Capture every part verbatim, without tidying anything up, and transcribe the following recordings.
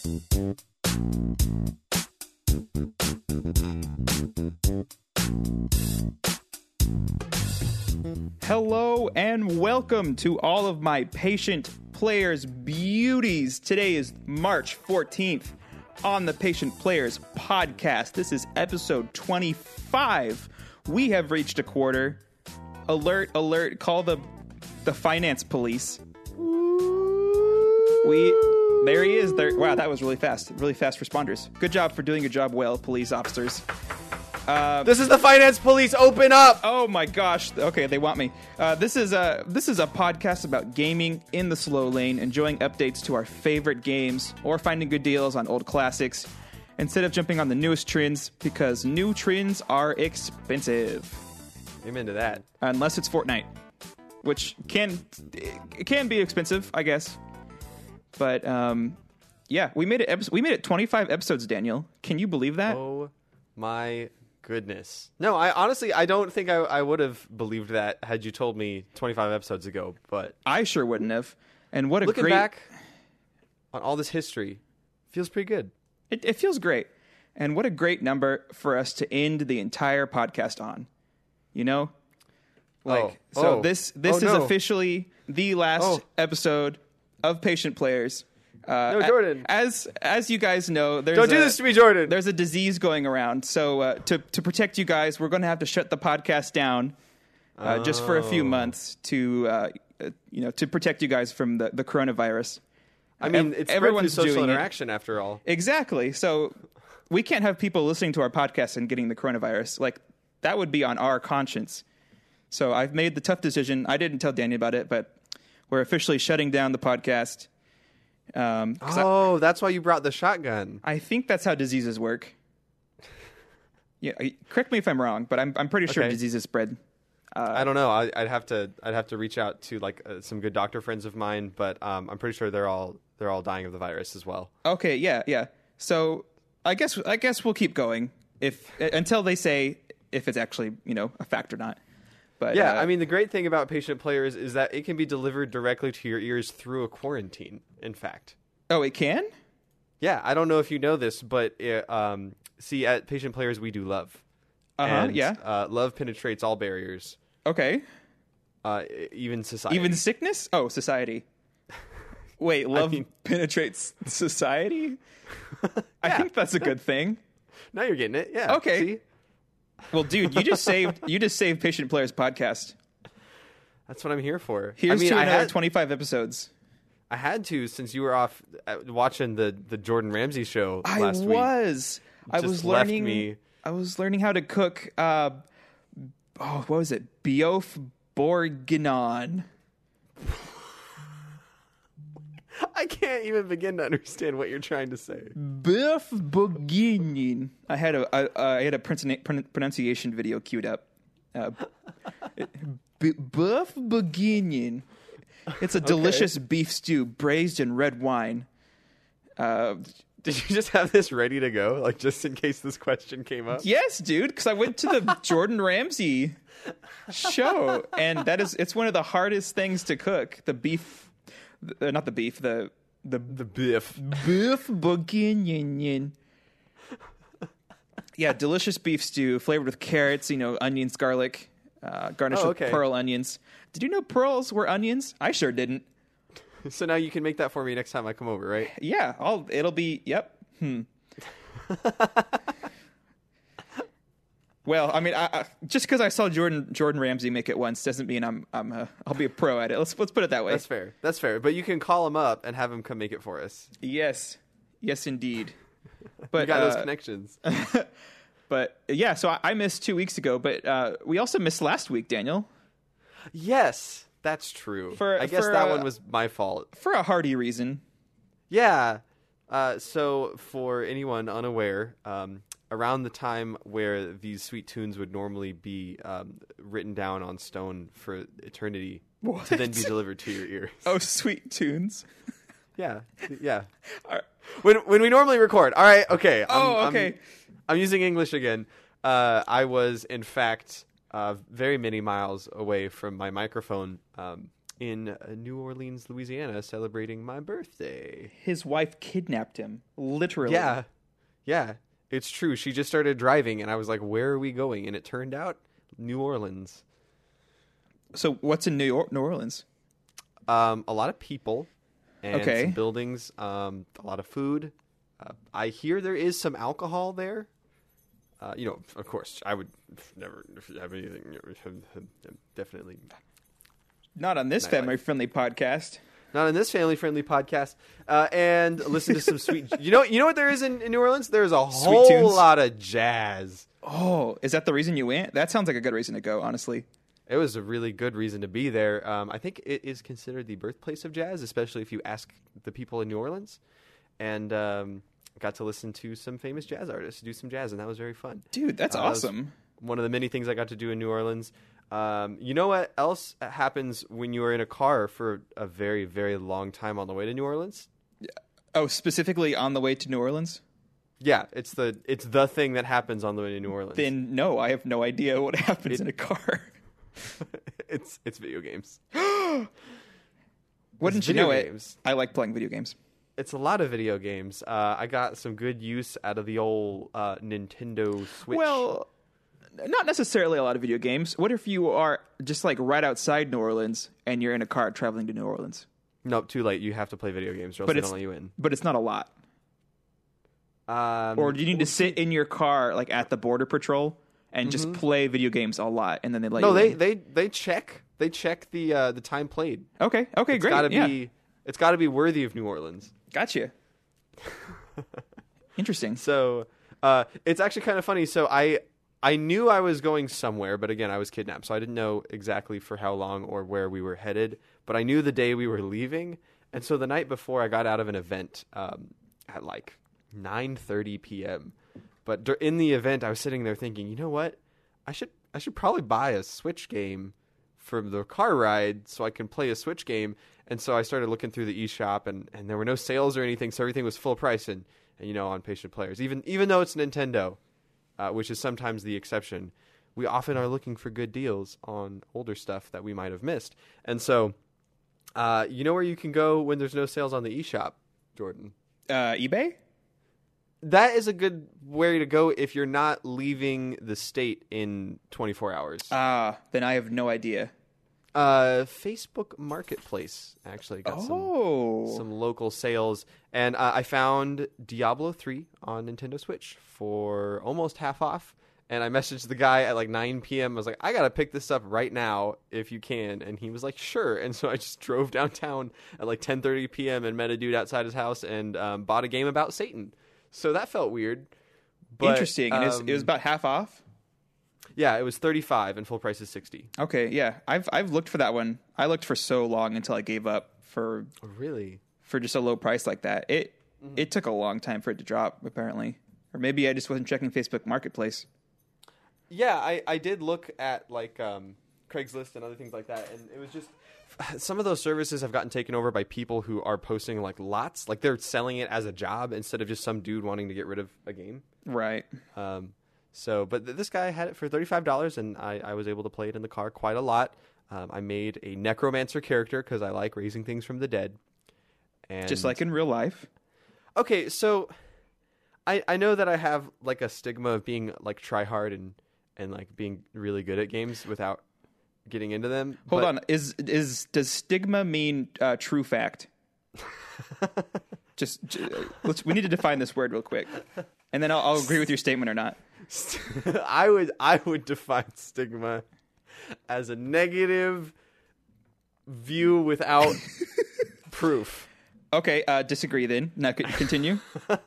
Hello and welcome to all of my Patient Players beauties. Today is March fourteenth on the Patient Players podcast. This is episode twenty-five. We have reached a quarter. Alert, alert, call the the finance police. We there he is. There. Wow, that was really fast. Really fast responders. Good job for doing your job well, police officers. Uh, this is the finance police. Open up! Oh my gosh. Okay, they want me. Uh, this is a this is a podcast about gaming in the slow lane, enjoying updates to our favorite games, or finding good deals on old classics, instead of jumping on the newest trends, because new trends are expensive. Amen to that. Unless it's Fortnite, which can it can be expensive, I guess. But um, yeah, we made it. Epi- we made it twenty-five episodes. Daniel, can you believe that? Oh my goodness! No, I honestly I don't think I, I would have believed that had you told me twenty-five episodes ago. But I sure wouldn't have. And what a looking great back on all this history, feels pretty good. It, it feels great. And what a great number for us to end the entire podcast on. You know? Like oh. so oh. this this oh, is no. officially the last oh. episode of Patient Players. Uh, no, Jordan. As as you guys know, there's Don't do a, this to me, Jordan. There's a disease going around. So uh, to to protect you guys, we're going to have to shut the podcast down uh, oh. just for a few months to uh, you know, to protect you guys from the, the coronavirus. I mean, it's everyone's social interaction it. After all. Exactly. So we can't have people listening to our podcast and getting the coronavirus. Like, that would be on our conscience. So I've made the tough decision. I didn't tell Danny about it, but we're officially shutting down the podcast. Um, oh, I, that's why you brought the shotgun. I think that's how diseases work. Yeah, correct me if I'm wrong, but I'm I'm pretty sure okay. diseases spread. Uh, I don't know. I, I'd have to I'd have to reach out to like uh, some good doctor friends of mine, but um, I'm pretty sure they're all they're all dying of the virus as well. Okay, yeah, yeah. So I guess I guess we'll keep going if until they say if it's actually, you know, a fact or not. But yeah, uh, I mean, the great thing about Patient Players is that it can be delivered directly to your ears through a quarantine, in fact. Oh, it can? Yeah, I don't know if you know this, but it, um, see, at Patient Players, we do love. Uh-huh, and, yeah. Uh, love penetrates all barriers. Okay. Uh, even society. Even sickness? Oh, society. Wait, love I mean, penetrates society? yeah. I think that's a good thing. Now you're getting it, yeah. Okay. See? Well, dude, you just saved you just saved Patient Players podcast. That's what I'm here for. Here's I mean, to I another had, twenty-five episodes. I had to since you were off uh, watching the, the Jordan Ramsay show I last week. was. I was learning. Me. I was learning how to cook. Uh, oh, what was it? Biof bourguignon. I can't even begin to understand what you're trying to say. Bœuf bourguignon. I had a I, I had a pronunciation video queued up. Uh, Bœuf bourguignon. It's a delicious okay. beef stew braised in red wine. Uh, Did you just have this ready to go, like just in case this question came up? Yes, dude, because I went to the Jordan Ramsay show, and that is it's one of the hardest things to cook. The beef. Uh, not the beef, the the the beef, beef bourguignon. Yeah, delicious beef stew flavored with carrots, you know, onions, garlic, uh, garnished oh, with okay. pearl onions. Did you know pearls were onions? I sure didn't. So now you can make that for me next time I come over, right? Yeah, I'll. It'll be. Yep. Hmm. Well, I mean, I, I, just because I saw Jordan Jordan Ramsay make it once doesn't mean I'm I'm a, I'll be a pro at it. Let's let's put it that way. That's fair. That's fair. But you can call him up and have him come make it for us. Yes, yes, indeed. But you got uh, those connections. But yeah, so I, I missed two weeks ago, but uh, we also missed last week, Daniel. Yes, that's true. For, I guess for, that uh, one was my fault for a hearty reason. Yeah. Uh, so for anyone unaware, um, around the time where these sweet tunes would normally be um, written down on stone for eternity what? to then be delivered to your ears. Oh, sweet tunes. Yeah, yeah. Are... When when we normally record. All right, okay. I'm, oh, okay. I'm, I'm using English again. Uh, I was, in fact, uh, very many miles away from my microphone um, in uh, New Orleans, Louisiana, celebrating my birthday. His wife kidnapped him, literally. Yeah, yeah, it's true. She just started driving, and I was like, "Where are we going?" And it turned out New Orleans. So what's in New York, New Orleans? Um, a lot of people and Okay. some buildings. Um, a lot of food. Uh, I hear there is some alcohol there. Uh, you know, of course, I would never have anything. Definitely Not on this Nightlife. family-friendly podcast. not in this family-friendly podcast. Uh, and listen to some sweet. You know, you know what there is in, in New Orleans? There's a Sweet whole tunes? lot of jazz. Oh, is that the reason you went? That sounds like a good reason to go, honestly. It was a really good reason to be there. Um, I think it is considered the birthplace of jazz, especially if you ask the people in New Orleans. And um, got to listen to some famous jazz artists do some jazz, and that was very fun. Dude, that's Uh, that was awesome. One of the many things I got to do in New Orleans. Um, you know what else happens when you are in a car for a very, very long time on the way to New Orleans? Oh, specifically on the way to New Orleans? Yeah, it's the it's the thing that happens on the way to New Orleans. Then no, I have no idea what happens It- in a car. it's it's video games. Wouldn't It's you video know games. it? I like playing video games. It's a lot of video games. Uh, I got some good use out of the old uh, Nintendo Switch. Well, not necessarily a lot of video games. What if you are just like right outside New Orleans and you're in a car traveling to New Orleans? nope, too late. You have to play video games, or else But they it's don't let you in. but it's not a lot. Um, Or do you need to sit in your car like at the border patrol and just Mm-hmm. play video games a lot, and then they let no, you they, in? they they check they check the uh, the time played. Okay, okay, It's great. gotta yeah. be it's got to be worthy of New Orleans. Gotcha. Interesting. So uh, it's actually kind of funny. So I I knew I was going somewhere, but again, I was kidnapped, so I didn't know exactly for how long or where we were headed. But I knew the day we were leaving, and so the night before, I got out of an event um, at like nine thirty p.m. But dur- in the event, I was sitting there thinking, you know what? I should I should probably buy a Switch game for the car ride so I can play a Switch game. And so I started looking through the eShop, and, and there were no sales or anything, so everything was full price. And, and you know, on Patient Players, even even though it's Nintendo, uh, which is sometimes the exception, we often are looking for good deals on older stuff that we might have missed. And so, uh, you know where you can go when there's no sales on the eShop, Jordan? Uh, eBay? That is a good way to go if you're not leaving the state in twenty-four hours. Ah, then I have no idea. Uh, Facebook Marketplace actually got some Oh. some local sales, and uh, I found Diablo three on Nintendo Switch for almost half off. And I messaged the guy at like nine p.m. I was like, I gotta pick this up right now if you can, and he was like, sure. And so I just drove downtown at like ten thirty p.m. and met a dude outside his house and um, bought a game about Satan. So that felt weird. But, Interesting. And it's- it was um, about half off? yeah, it was thirty-five and full price is sixty. Okay, yeah. I've I've looked for that one. I looked for so long until I gave up for Oh, really? for just a low price like that. It it took a long time for it to drop, apparently. Or maybe I just wasn't checking Facebook Marketplace. Yeah, I, I did look at like um, Craigslist and other things like that, and it was just some of those services have gotten taken over by people who are posting like lots, like they're selling it as a job instead of just some dude wanting to get rid of a game. Right. Um, so, but th- this guy had it for thirty-five dollars, and I, I was able to play it in the car quite a lot. Um, I made a necromancer character because I like raising things from the dead. And Just like in real life. okay, so I I know that I have like a stigma of being like try hard and and like being really good at games without getting into them. Hold but- on. Is is does stigma mean uh, true fact? Just j- let's. We need to define this word real quick, and then I'll, I'll agree with your statement or not. I would I would define stigma as a negative view without proof. Okay, uh, disagree then. Now c- continue.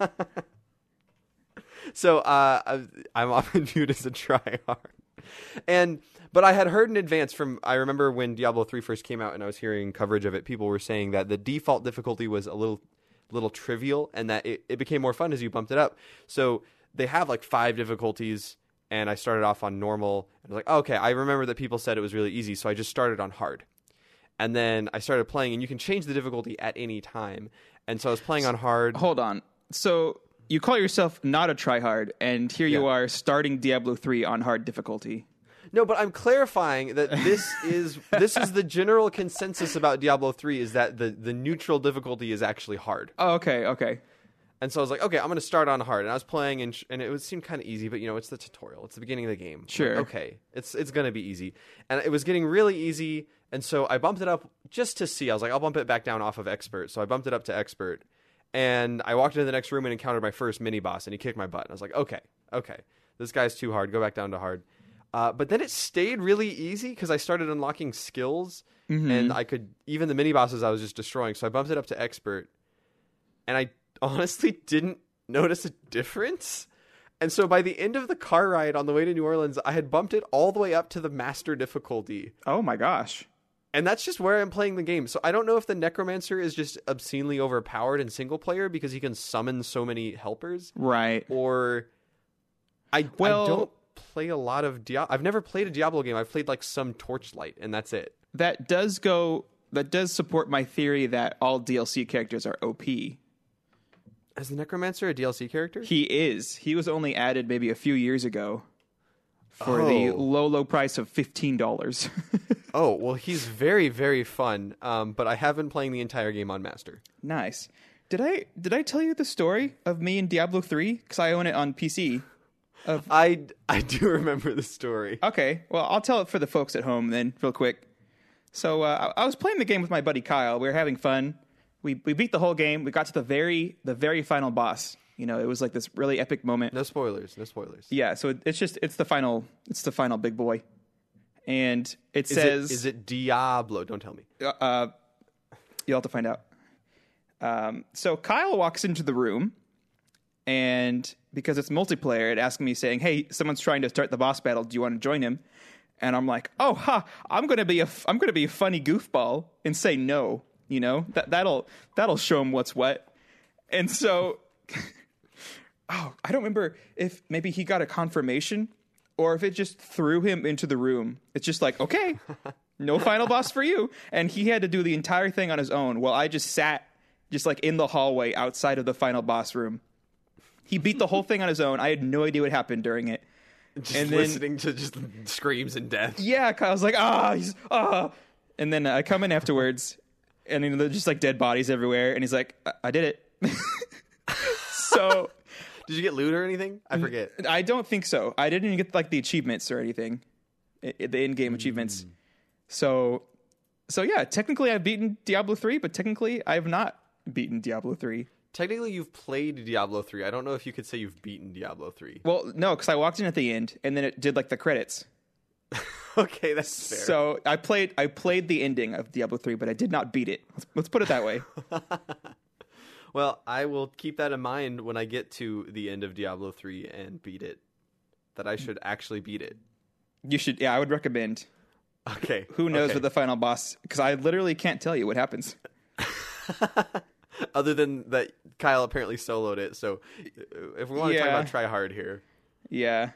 So uh, I- I'm often viewed as a tryhard, and but I had heard in advance from I remember when Diablo three first came out, and I was hearing coverage of it. People were saying that the default difficulty was a little little trivial, and that it, it became more fun as you bumped it up. So they have like five difficulties, and I started off on normal. And I was like, oh, okay, I remember that people said it was really easy, so I just started on hard. And then I started playing, and you can change the difficulty at any time. And so I was playing on hard. Hold on. So you call yourself not a tryhard, and here you Yeah. are starting Diablo three on hard difficulty. No, but I'm clarifying that this is this is the general consensus about Diablo three is that the, the neutral difficulty is actually hard. Oh, okay, okay. And so I was like, okay, I'm going to start on hard. And I was playing, and, sh- and it would seem kind of easy, but, you know, it's the tutorial. It's the beginning of the game. Sure. Like, okay, it's it's going to be easy. And it was getting really easy, and so I bumped it up just to see. I was like, I'll bump it back down off of Expert. So I bumped it up to Expert, and I walked into the next room and encountered my first mini-boss, and he kicked my butt. And I was like, okay, okay, this guy's too hard. Go back down to hard. Uh, but then it stayed really easy because I started unlocking skills, Mm-hmm. and I could, even the mini-bosses I was just destroying. So I bumped it up to Expert, and I honestly didn't notice a difference. And so by the end of the car ride on the way to New Orleans, I had bumped it all the way up to the master difficulty. Oh my gosh. And that's just where I'm playing the game. So I don't know if the Necromancer is just obscenely overpowered in single player because he can summon so many helpers. Right. Or I, Well- I don't play a lot of Diablo. I've never played a Diablo game. I've played like some Torchlight, and that's it. That does go that does support my theory that all D L C characters are O P. Is the Necromancer a D L C character? He is. He was only added maybe a few years ago for the Oh. low, low price of fifteen dollars. Oh, well, he's very, very fun, um, but I have been playing the entire game on Master. Nice. Did I did I tell you the story of me and Diablo three? Because I own it on P C. I, I do remember the story. Okay, well, I'll tell it for the folks at home then, real quick. So uh, I I was playing the game with my buddy Kyle. We were having fun. We we beat the whole game. We got to the very the very final boss. You know, it was like this really epic moment. No spoilers, no spoilers. Yeah, so it, it's just it's the final it's the final big boy, and it Is says it, is it Diablo? Don't tell me. uh, you'll have to find out. Um, so Kyle walks into the room, and because it's multiplayer, it asks me saying, "Hey, someone's trying to start the boss battle. Do you want to join him?" And I'm like, "Oh, ha! I'm gonna be a I'm gonna be a funny goofball and say no. You know that that'll that'll show him what's what." And so, oh, I don't remember if maybe he got a confirmation or if it just threw him into the room. It's just like, okay, no final boss for you. And he had to do the entire thing on his own while I just sat just like in the hallway outside of the final boss room. He beat the whole thing on his own. I had no idea what happened during it. Just And then- listening to just screams and death. Yeah, Kyle's like, ah, he's, ah. And then I come in afterwards, and you know, there's just like dead bodies everywhere. And he's like, I, I did it. So Did you get loot or anything? I forget. I don't think so. I didn't even get like the achievements or anything, I- I- the in-game achievements. So, so yeah, technically I've beaten Diablo three, but technically I have not beaten Diablo three. Technically, you've played Diablo three. I don't know if you could say you've beaten Diablo three. Well, no, because I walked in at the end, and then it did like the credits. Okay, that's fair. So I played I played the ending of Diablo three, but I did not beat it. Let's, let's put it that way. Well, I will keep that in mind when I get to the end of Diablo three and beat it. That I should actually beat it. You should, yeah, I would recommend. Okay. Who knows okay. what the final boss? Because I literally can't tell you what happens. Other than that, Kyle apparently soloed it. So uh, if we want to Yeah. talk about try hard here, Yeah,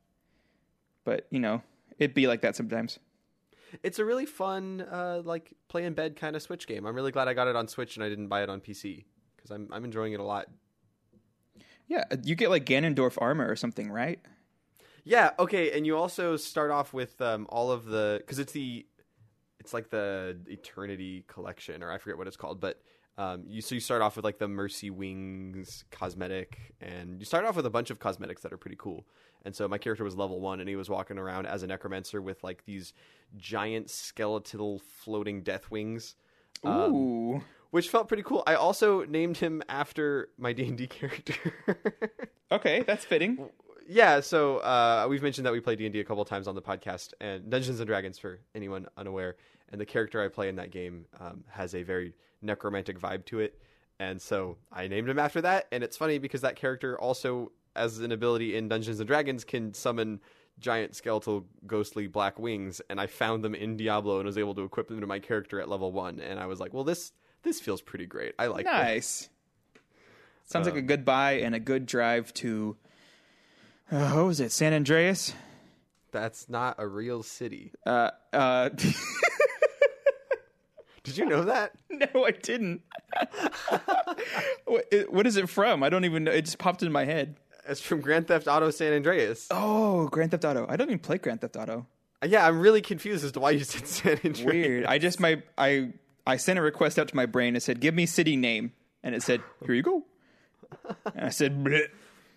but you know, it'd be like that sometimes. it's a really fun, uh, like play in bed kind of Switch game. I'm really glad I got it on Switch and I didn't buy it on P C because I'm I'm enjoying it a lot. Yeah, you get like Ganondorf armor or something, right? Yeah. Okay. And you also start off with um, all of the because it's the it's like the Eternity Collection or I forget what it's called, but um, you so you start off with like the Mercy Wings cosmetic, and you start off with a bunch of cosmetics that are pretty cool. And so my character was level one, and he was walking around as a necromancer with like these giant skeletal floating death wings. Um, Ooh, which felt pretty cool. I also named him after my D and D character. okay, that's fitting. Yeah, so uh, we've mentioned that we play D and D a couple of times on the podcast, and Dungeons and Dragons for anyone unaware. And the character I play in that game um, has a very necromantic vibe to it, and so I named him after that. And it's funny because that character also, as an ability in Dungeons and Dragons, can summon giant skeletal ghostly black wings, and I found them in Diablo and was able to equip them to my character at level one. And I was like, well, this this feels pretty great. I like this. Nice. Sounds Uh, like a good buy and a good drive to. Uh, what was it? San Andreas? That's not a real city. Uh, uh, Did you know that? no, I didn't. what, it- what is it from? I don't even know. It just popped in my head. It's from Grand Theft Auto San Andreas. Oh, Grand Theft Auto. I don't even play Grand Theft Auto. Yeah, I'm really confused as to why you said San Andreas. Weird. I just my I I sent a request out to my brain. It said, "Give me city name," and it said, "Here you go." And I said, Bleh.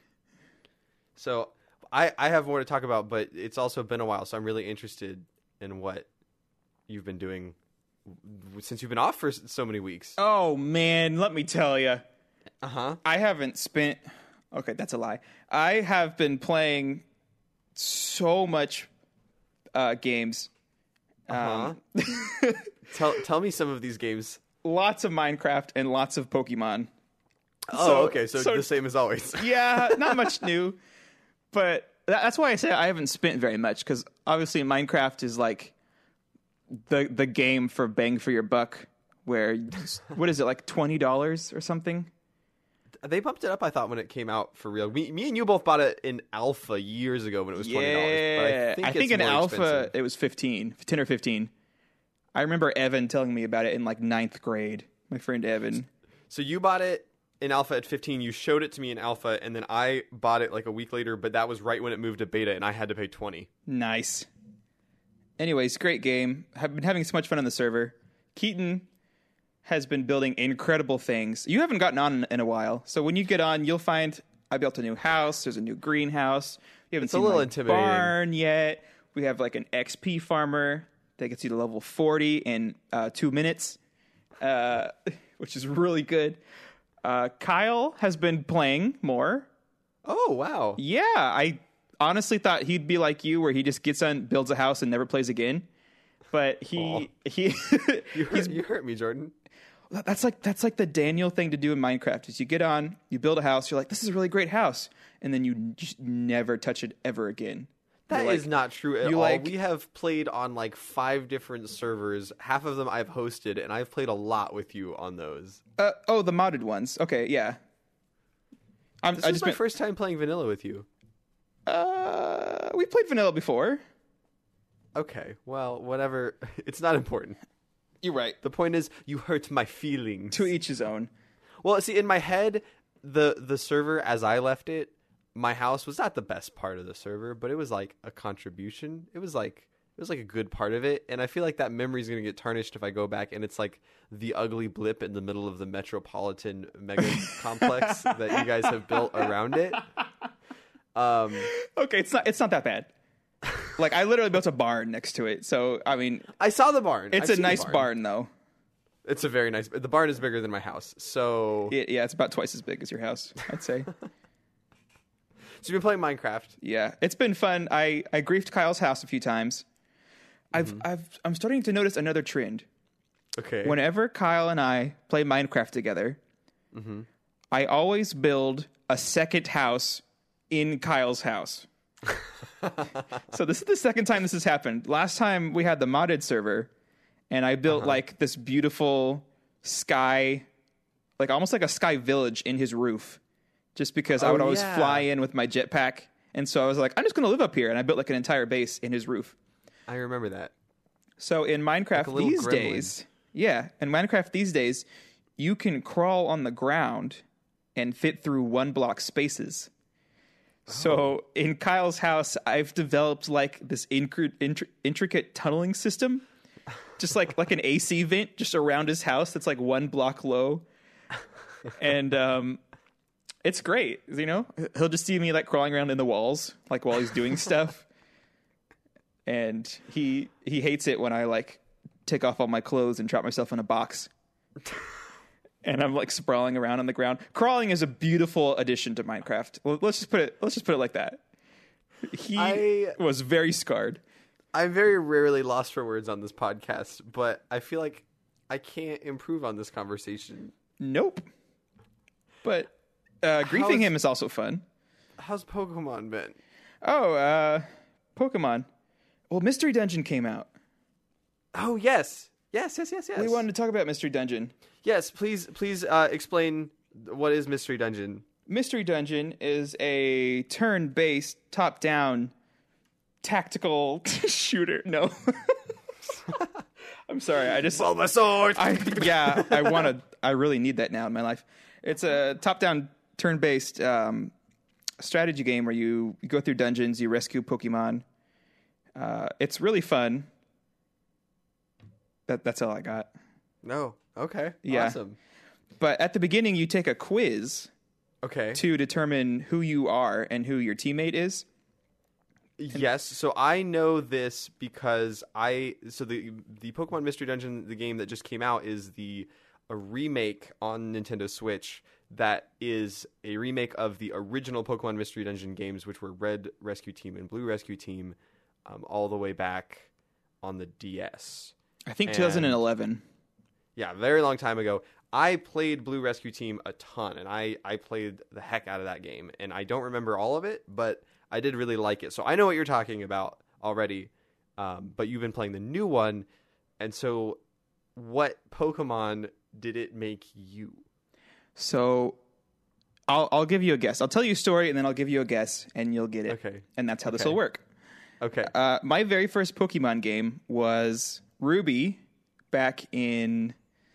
So I I have more to talk about, but it's also been a while, so I'm really interested in what you've been doing since you've been off for so many weeks. "Oh man, let me tell you, Uh huh. I haven't spent." Okay, that's a lie. I have been playing so much uh, games. Uh Um, huh. tell tell me some of these games. lots of Minecraft and lots of Pokemon. Oh, So- okay. So, so- the same as always. Yeah, not much new, but that, that's why I say I haven't spent very much, because obviously Minecraft is like the the game for bang for your buck. Where you just- what is it, like twenty dollars or something? They bumped it up, I thought, when it came out for real. Me, me and you both bought it in alpha years ago when it was twenty dollars. Yeah, But I think, I think it's in more alpha expensive. it was fifteen, ten or fifteen. I remember Evan telling me about it in like ninth grade. My friend Evan. So you bought it in alpha at fifteen. You showed it to me in alpha, and then I bought it like a week later. But that was right when it moved to beta, and I had to pay twenty. Nice. Anyways, great game. I've been having so much fun on the server. Keaton has been building incredible things. You haven't gotten on in, in a while, so when you get on, you'll find I built a new house. There's a new greenhouse. You haven't It's a seen little my intimidating. barn yet. We have like an X P farmer that gets you to level forty in uh, two minutes, uh, which is really good. Uh, Kyle has been playing more. Oh wow! Yeah, I honestly thought he'd be like you, where he just gets on, builds a house, and never plays again. But he Aw. he You hurt, you hurt me, Jordan. that's like that's like the Daniel thing to do in Minecraft. Is you get on, you build a house, you're like, this is a really great house, and then you just never touch it ever again. That You're is like- not true at you all. like- We have played on like five different servers. Half of them I've hosted, and I've played a lot with you on those. Uh, oh, the modded ones. Okay, yeah. I'm, This I is just my meant, first time playing vanilla with you. uh, we played vanilla before. Okay, well, whatever. It's not important. You're right. The point is, you hurt my feelings. To each his own. Well, see, in my head, the the server as I left it, my house was not the best part of the server, but it was like a contribution. It was like it was like a good part of it, and I feel like that memory is going to get tarnished if I go back and it's like the ugly blip in the middle of the metropolitan mega complex that you guys have built around it. Um, Okay, it's not it's not that bad. Like, I literally built a barn next to it, so I mean, I saw the barn. it's I've a seen the nice barn. though. It's a very nice. The barn is bigger than my house, so It, yeah, it's about twice as big as your house, I'd say. so you've been playing Minecraft. Yeah, it's been fun. I, I griefed Kyle's house a few times. I've I've I'm starting to notice another trend. Okay. Whenever Kyle and I play Minecraft together, I always build a second house in Kyle's house. So this is the second time this has happened. Last time we had the modded server, and I built like this beautiful sky, like almost like a sky village in his roof, just because I Oh, would always yeah. fly in with my jetpack. And so I was like, I'm just going to live up here. And I built like an entire base in his roof. I remember that. So in Minecraft a little these gremlin. days, yeah, in Minecraft these days, you can crawl on the ground and fit through one block spaces. So in Kyle's house, I've developed like this incri- intr- intricate tunneling system, just like like an A C vent just around his house that's like one block low, and um, it's great. You know, he'll just see me like crawling around in the walls, like while he's doing stuff, and he he hates it when I like take off all my clothes and trap myself in a box. And I'm like sprawling around on the ground. Crawling is a beautiful addition to Minecraft. Well, let's just put it. Let's just put it like that. He I- was very scarred. I'm very rarely lost for words on this podcast, but I feel like I can't improve on this conversation. Nope. But uh, griefing How's- him is also fun. How's Pokemon been? Oh, uh, Pokemon. Well, Mystery Dungeon came out. Oh yes, yes, yes, yes, yes. We wanted to talk about Mystery Dungeon. Yes, please, please uh, explain what is Mystery Dungeon. Mystery Dungeon is a turn-based, top-down, tactical shooter. No. I'm sorry. I just... Bulbasaur. I yeah, I want to. I really need that now in my life. It's a top-down, turn-based um, strategy game where you, you go through dungeons, you rescue Pokemon. Uh, it's really fun. That that's all I got. No. Okay. Yeah. Awesome. But at the beginning, you take a quiz Okay. to determine who you are and who your teammate is. Yes, so I know this because I so the the Pokemon Mystery Dungeon, the game that just came out, is the a remake on Nintendo Switch that is a remake of the original Pokemon Mystery Dungeon games, which were Red Rescue Team and Blue Rescue Team, um, all the way back on the D S. I think And- twenty eleven. Yeah, a very long time ago. I played Blue Rescue Team a ton, and I, I played the heck out of that game. And I don't remember all of it, but I did really like it. So I know what you're talking about already, um, but you've been playing the new one. And so what Pokemon did it make you? So I'll I'll give you a guess. I'll tell you a story and then I'll give you a guess and you'll get it. Okay. And that's how this Okay. will work. Okay. Uh, my very first Pokemon game was Ruby back in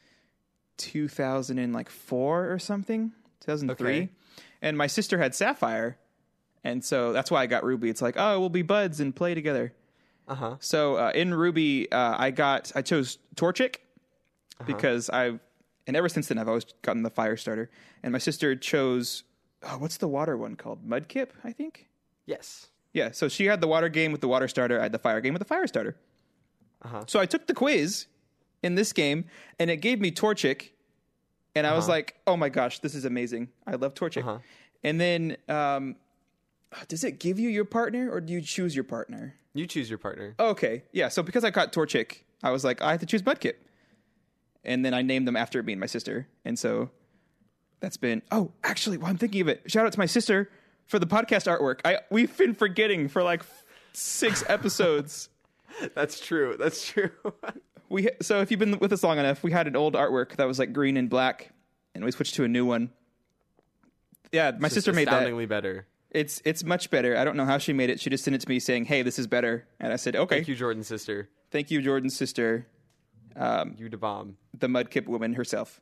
two thousand four or something, two thousand three. Okay. And my sister had Sapphire. And so that's why I got Ruby. It's like, oh, we'll be buds and play together. Uh-huh. So uh, in Ruby, uh, I got I chose Torchic because I've and ever since then I've always gotten the fire starter. And my sister chose oh, what's the water one called? Mudkip, I think. Yes. Yeah. So she had the water game with the water starter. I had the fire game with the fire starter. Uh-huh. So I took the quiz in this game, and it gave me Torchic, and I was Uh-huh. like, "Oh my gosh, this is amazing! I love Torchic." Uh-huh. And then, um, does it give you your partner, or do you choose your partner? You choose your partner. Okay, yeah. So because I got Torchic, I was like, I have to choose Mudkip, and then I named them after me and my sister, and so that's been. Oh, actually, while I'm thinking of it, shout out to my sister for the podcast artwork. I we've been forgetting for like six episodes. That's true. That's true. We so if you've been with us long enough, we had an old artwork that was like green and black, and we switched to a new one. Yeah, my Just sister made that. astoundingly better. It's it's much better. I don't know how she made it. She just sent it to me saying, "Hey, this is better," and I said, "Okay." Thank you, Jordan's sister. Thank you, Jordan's sister, um, You da bomb. the Mudkip woman herself.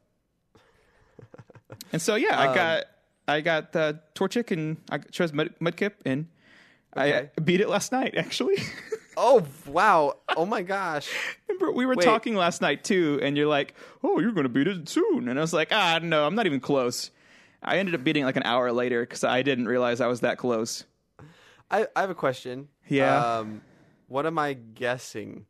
And so yeah, I Um, got I got uh, Torchic and I chose Mud, Mudkip, and Okay. I beat it last night. Actually, Oh wow! Oh my gosh! remember we were Wait. talking last night too, and you're like, "Oh, you're going to beat it soon," and I was like, "Ah, no, I'm not even close." I ended up beating it like an hour later because I didn't realize I was that close. I, I have a question. Yeah. Um, what am I guessing?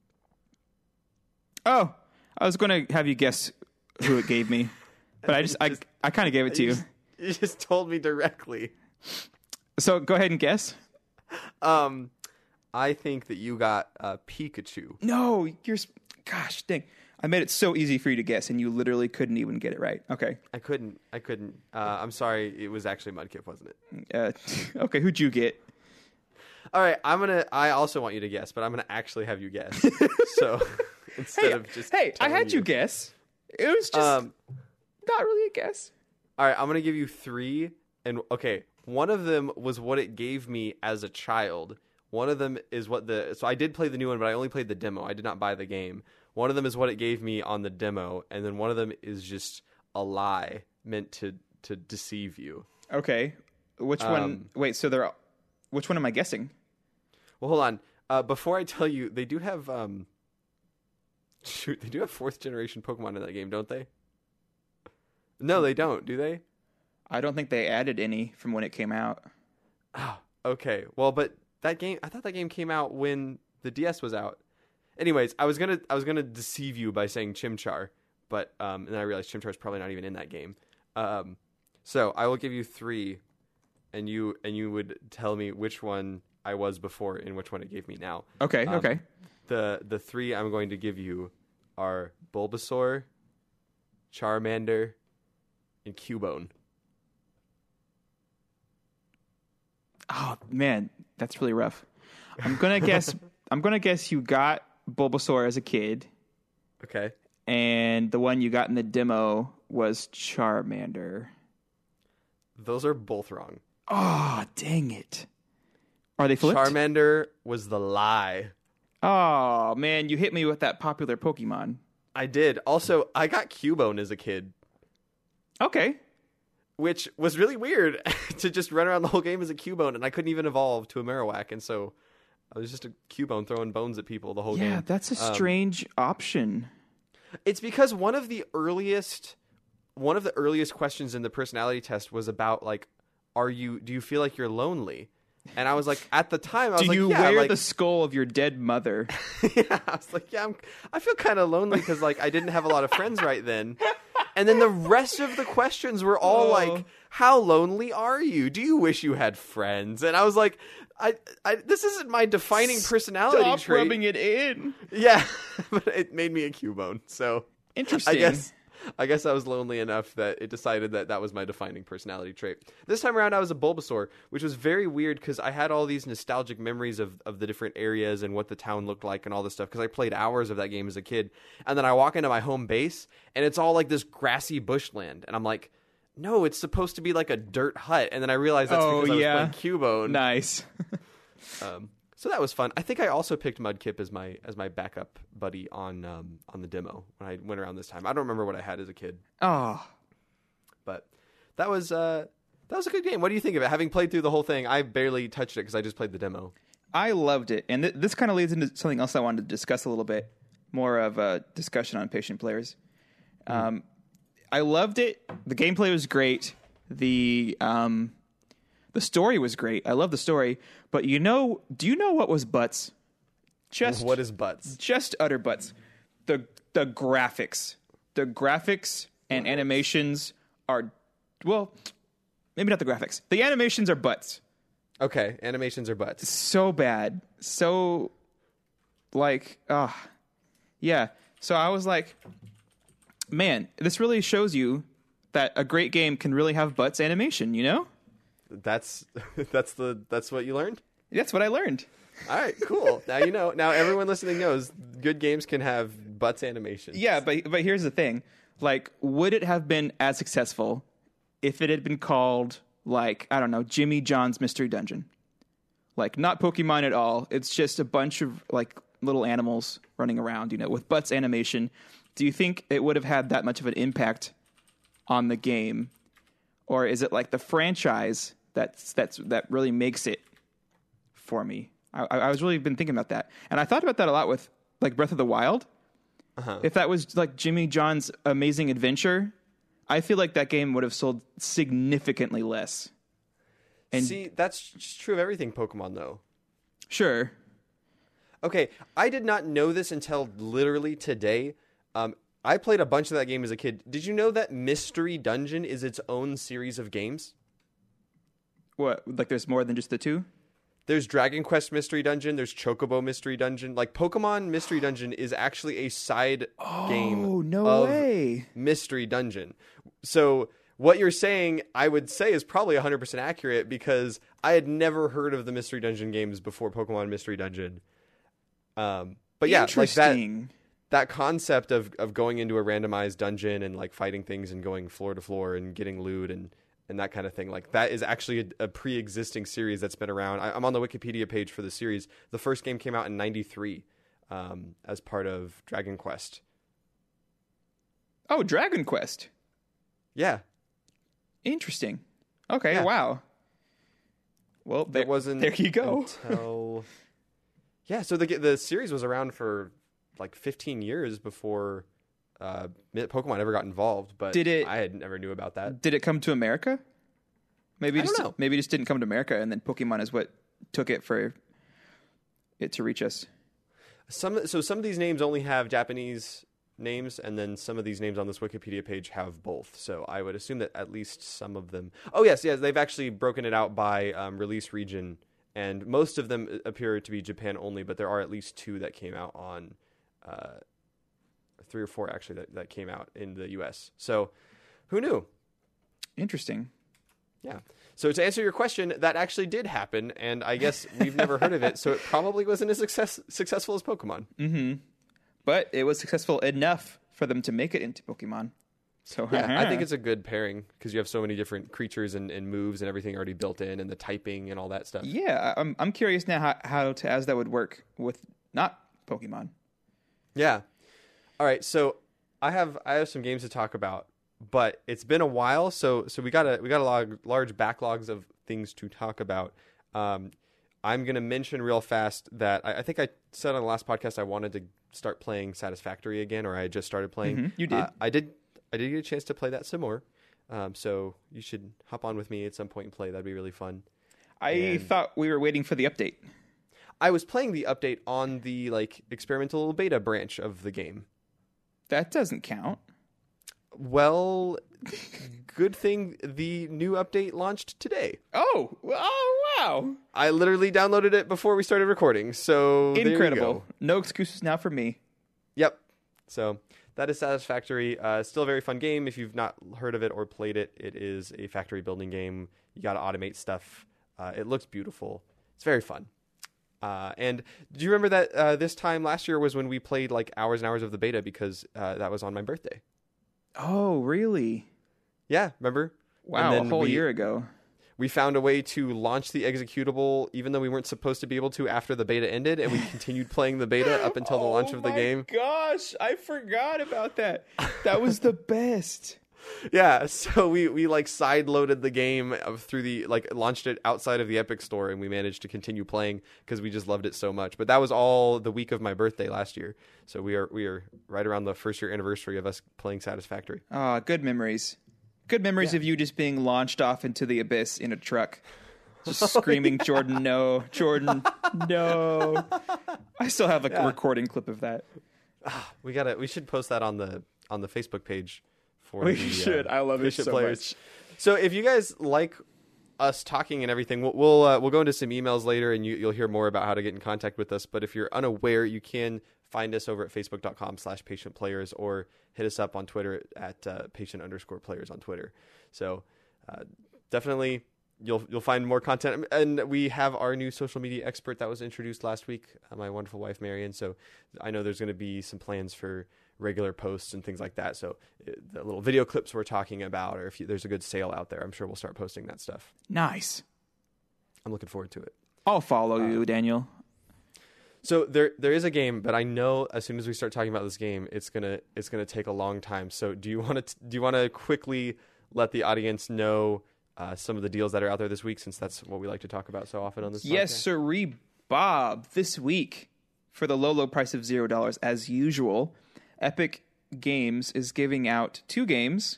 Oh, I was going to have you guess who it gave me, but I just, I, Just- I kind of gave it to you. just, you just told me directly. So go ahead and guess. Um, I think that you got uh, Pikachu. No, you're. s- Gosh, dang! I made it so easy for you to guess, and you literally couldn't even get it right. Okay. I couldn't. I couldn't. Uh, I'm sorry. It was actually Mudkip, wasn't it? Uh, okay. Who'd you get? All right. I'm gonna. I also want you to guess, but I'm gonna actually have you guess. so instead Hey, of just. hey! I telling had you. guess. It was just Um. not really a guess. All right. I'm gonna give you three. And okay, one of them was what it gave me as a child. One of them is what the. So I did play the new one, but I only played the demo. I did not buy the game. One of them is what it gave me on the demo, and then one of them is just a lie meant to to deceive you. Okay. Which one? Um, Wait. So they're. Which one am I guessing? Well, hold on. Uh, before I tell you, they do have um. Shoot, they do have fourth generation Pokemon in that game, don't they? No, they don't. Do they? I don't think they added any from when it came out. Oh, okay. Well, but that game, I thought that game came out when the D S was out. Anyways, I was gonna I was gonna deceive you by saying Chimchar, but um, and then I realized Chimchar is probably not even in that game. Um, so I will give you three, and you and you would tell me which one I was before and which one it gave me now. Okay. Um, okay. The the three I'm going to give you are Bulbasaur, Charmander, and Cubone. Oh man, that's really rough. I'm gonna guess. I'm gonna guess you got Bulbasaur as a kid, Okay. and the one you got in the demo was Charmander. Those are both wrong. Oh, dang it! Are they flipped? Charmander was the lie. Oh man, you hit me with that popular Pokemon. I did. Also, I got Cubone as a kid, Okay. which was really weird to just run around the whole game as a Cubone, and I couldn't even evolve to a Marowak, and so I was just a Cubone throwing bones at people the whole Yeah, game. that's a Um, strange option. It's because one of the earliest one of the earliest questions in the personality test was about like, are you do you feel like you're lonely? And I was like, at the time, I was Do like, you yeah, wear like, the skull of your dead mother? yeah, I was like, yeah, I'm, I feel kind of lonely because like I didn't have a lot of friends right then. And then the rest of the questions were all Oh. like, how lonely are you? Do you wish you had friends? And I was like, I, I this isn't my defining personality Stop trait. rubbing it in. Yeah, but it made me a Cubone. So Interesting. I guess I guess I was lonely enough that it decided that that was my defining personality trait. This time around, I was a Bulbasaur, which was very weird because I had all these nostalgic memories of, of the different areas and what the town looked like and all this stuff because I played hours of that game as a kid. And then I walk into my home base, and it's all like this grassy bushland. And I'm like, no, it's supposed to be like a dirt hut. And then I realized that's Oh, because I was yeah. playing Cubone. Nice. Um, so that was fun. I think I also picked Mudkip as my as my backup buddy on um, on the demo when I went around this time. I don't remember what I had as a kid, Oh, but that was uh, that was a good game. What do you think of it? Having played through the whole thing, I barely touched it because I just played the demo. I loved it. And th- this kind of leads into something else I wanted to discuss a little bit, more of a discussion on patient players. Um, I loved it. The gameplay was great. The um, the story was great. I love the story. But you know, do you know what was butts? Just What is butts? just utter butts. The the graphics, the graphics and animations are, well, maybe not the graphics. The animations are butts. Okay, animations are butts. So bad, so like, ah, yeah. So I was like, man, this really shows you that a great game can really have butts animation. You know, That's that's the that's what you learned. that's what I learned. All right, cool. Now you know. Now everyone listening knows good games can have butts animation. Yeah, but but here's the thing: like, would it have been as successful if it had been called, like, I don't know, Jimmy John's Mystery Dungeon? Like, not Pokemon at all. It's just a bunch of like little animals running around, you know, with butts animation. Do you think it would have had that much of an impact on the game, or is it like the franchise that's that's that really makes it for me? I, I was really been thinking about that, and I thought about that a lot with like Breath of the Wild. Uh-huh. If that was like Jimmy John's Amazing Adventure, I feel like that game would have sold significantly less. And See, that's just true of everything Pokemon, though. sure, Okay, I did not know this until literally today. Um, I played a bunch of that game as a kid. Did you know that Mystery Dungeon is its own series of games? what, like there's more than just the two? There's Dragon Quest Mystery Dungeon. There's Chocobo Mystery Dungeon. Like, Pokemon Mystery Dungeon is actually a side game Oh, no of way. Mystery Dungeon. So what you're saying, I would say, is probably one hundred percent accurate because I had never heard of the Mystery Dungeon games before Pokemon Mystery Dungeon. Um, but yeah, like that Interesting. that concept of, of going into a randomized dungeon and like fighting things and going floor to floor and getting loot and, and that kind of thing. Like that is actually a, a pre-existing series that's been around. I, I'm on the Wikipedia page for the series. The first game came out in ninety-three um, as part of Dragon Quest. Oh, Dragon Quest. Yeah. Interesting. Okay, Yeah. wow. Well, there, It wasn't there you go. until yeah, so the the series was around for like fifteen years before uh, Pokemon ever got involved. But Did it- I had never knew about that. Did it come to America? Maybe I it just, don't know. Maybe it just didn't come to America, and then Pokemon is what took it for it to reach us. Some so some of these names only have Japanese names, and then some of these names on this Wikipedia page have both. So I would assume that at least some of them. Oh yes, yes, they've actually broken it out by um, release region, and most of them appear to be Japan only. But there are at least two that came out on, uh, three or four actually that, that came out in the U S. So who knew? Interesting. Yeah. So to answer your question, that actually did happen, and I guess we've never heard of it, so it probably wasn't as success, successful as Pokemon. Mm-hmm. But it was successful enough for them to make it into Pokemon. So Yeah, I think it's a good pairing because you have so many different creatures and, and moves and everything already built in, and the typing and all that stuff. yeah. I'm I'm curious now how how to as that would work with not Pokemon. Yeah. All right, so I have I have some games to talk about, but it's been a while, so so we got a we got a log, large backlogs of things to talk about. Um, I'm going to mention real fast that I, I think I said on the last podcast I wanted to start playing Satisfactory again, or I had just started playing. Mm-hmm. You did. Uh, I did. I did get a chance to play that some more. Um, so you should hop on with me at some point and play. That'd be really fun. I and thought we were waiting for the update. I was playing the update on the like experimental beta branch of the game. That doesn't count. Well, good thing the new update launched today. Oh, oh wow. I literally downloaded it before we started recording, so there you Incredible. go. No excuses now for me. Yep. So that is Satisfactory. Uh, still a very fun game. If you've not heard of it or played it, it is a factory building game. You got to automate stuff. Uh, it looks beautiful. It's very fun. Uh, and do you remember that uh, this time last year was when we played like hours and hours of the beta because uh, that was on my birthday? Oh, really? Yeah, remember? Wow, And a whole we, year ago. We found a way to launch the executable even though we weren't supposed to be able to after the beta ended, and we continued playing the beta up until the launch Oh of the my game. Gosh, I forgot about that. That was the best. Yeah, so we, we like side loaded the game through the like launched it outside of the Epic Store, and we managed to continue playing because we just loved it so much. But that was all the week of my birthday last year, so we are we are right around the first year anniversary of us playing Satisfactory. Ah, good memories. Good memories Yeah. of you just being launched off into the abyss in a truck, just screaming, "Jordan, no! Jordan, no!" I still have a Yeah. recording clip of that. We gotta we should post that on the on the Facebook page. For We the, should. Uh, I love it patient so players. much. So if you guys like us talking and everything, we'll we'll, uh, we'll go into some emails later, and you, you'll hear more about how to get in contact with us. But if you're unaware, you can find us over at facebook.com slash patient players or hit us up on Twitter at uh, patient underscore players on Twitter. So uh, definitely you'll you'll find more content. And we have our new social media expert that was introduced last week, uh, my wonderful wife, Marion. So I know there's going to be some plans for regular posts and things like that. So uh, the little video clips we're talking about, or if you, there's a good sale out there, I'm sure we'll start posting that stuff. Nice. I'm looking forward to it. I'll follow Uh, you, Daniel. So there there is a game, but I know as soon as we start talking about this game, it's gonna it's gonna take a long time. So do you want to do you want to quickly let the audience know uh, some of the deals that are out there this week, since that's what we like to talk about so often on this Yes, podcast? sirree, Bob. This week, for the low, low price of zero dollars, as usual, Epic Games is giving out two games,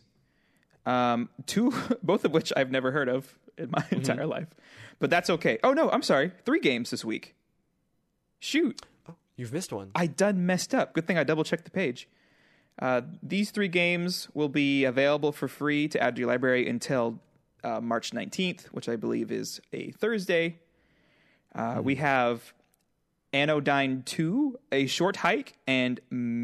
um, two, both of which I've never heard of in my Mm-hmm. entire life. But that's okay. Oh no, I'm sorry. Three games this week. Shoot, Oh, you've missed one. I done messed up. Good thing I double checked the page. Uh, these three games will be available for free to add to your library until uh, March nineteenth, which I believe is a Thursday. Uh, We have Anodyne two, A Short Hike, and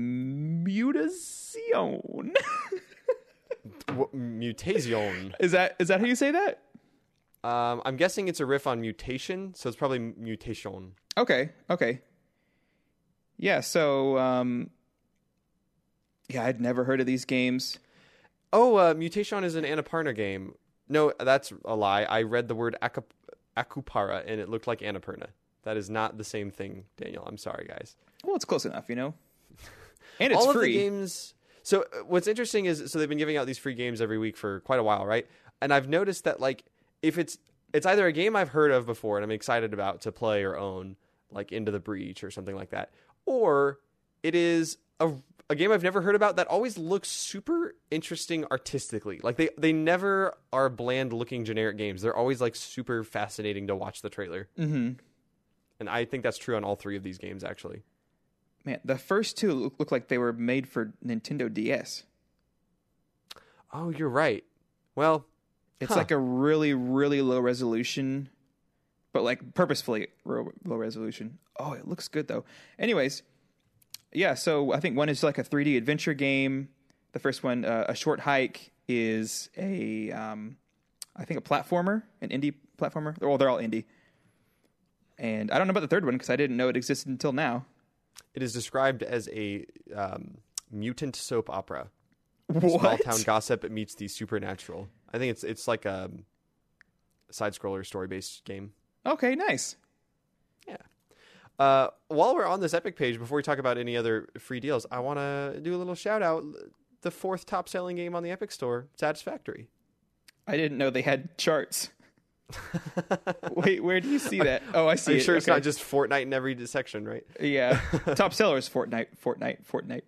Mutazione. W- Mutation. is that is that how you say that? Um, I'm guessing it's a riff on mutation, so it's probably mutation. Okay, okay. Yeah, so um, yeah, I'd never heard of these games. Oh, uh, Mutation is an Annapurna game. No, that's a lie. I read the word Aku- Akupara, and it looked like Annapurna. That is not the same thing, Daniel. I'm sorry, guys. Well, it's close enough, you know. And it's All free. of the games. So uh, what's interesting is, so they've been giving out these free games every week for quite a while, right? And I've noticed that, like, if it's it's either a game I've heard of before and I'm excited about to play or own, like Into the Breach or something like that, or it is a a game I've never heard about that always looks super interesting artistically. Like they, they never are bland looking generic games. They're always like super fascinating to watch the trailer. Mm-hmm. And I think that's true on all three of these games, actually. Man, the first two look, look like they were made for Nintendo D S. Oh, you're right. Well, It's huh. like a really, really low resolution, but like purposefully low, low resolution. Oh, it looks good though. Anyways, yeah, so I think one is like a three D adventure game. The first one, uh, A Short Hike, is a, um, I think a platformer, an indie platformer. Well, they're all indie. And I don't know about the third one because I didn't know it existed until now. It is described as a um, mutant soap opera. Small What? town gossip meets the supernatural. I think it's it's like a side scroller story based game. Okay, nice. Yeah. Uh, while we're on this Epic page, before we talk about any other free deals, I want to do a little shout out. The fourth top selling game on the Epic Store, Satisfactory. I didn't know they had charts. Wait, where do you see that? Oh, I see Are you it. sure it's Okay. not just Fortnite in every section, right? Yeah. Top seller is Fortnite, Fortnite, Fortnite.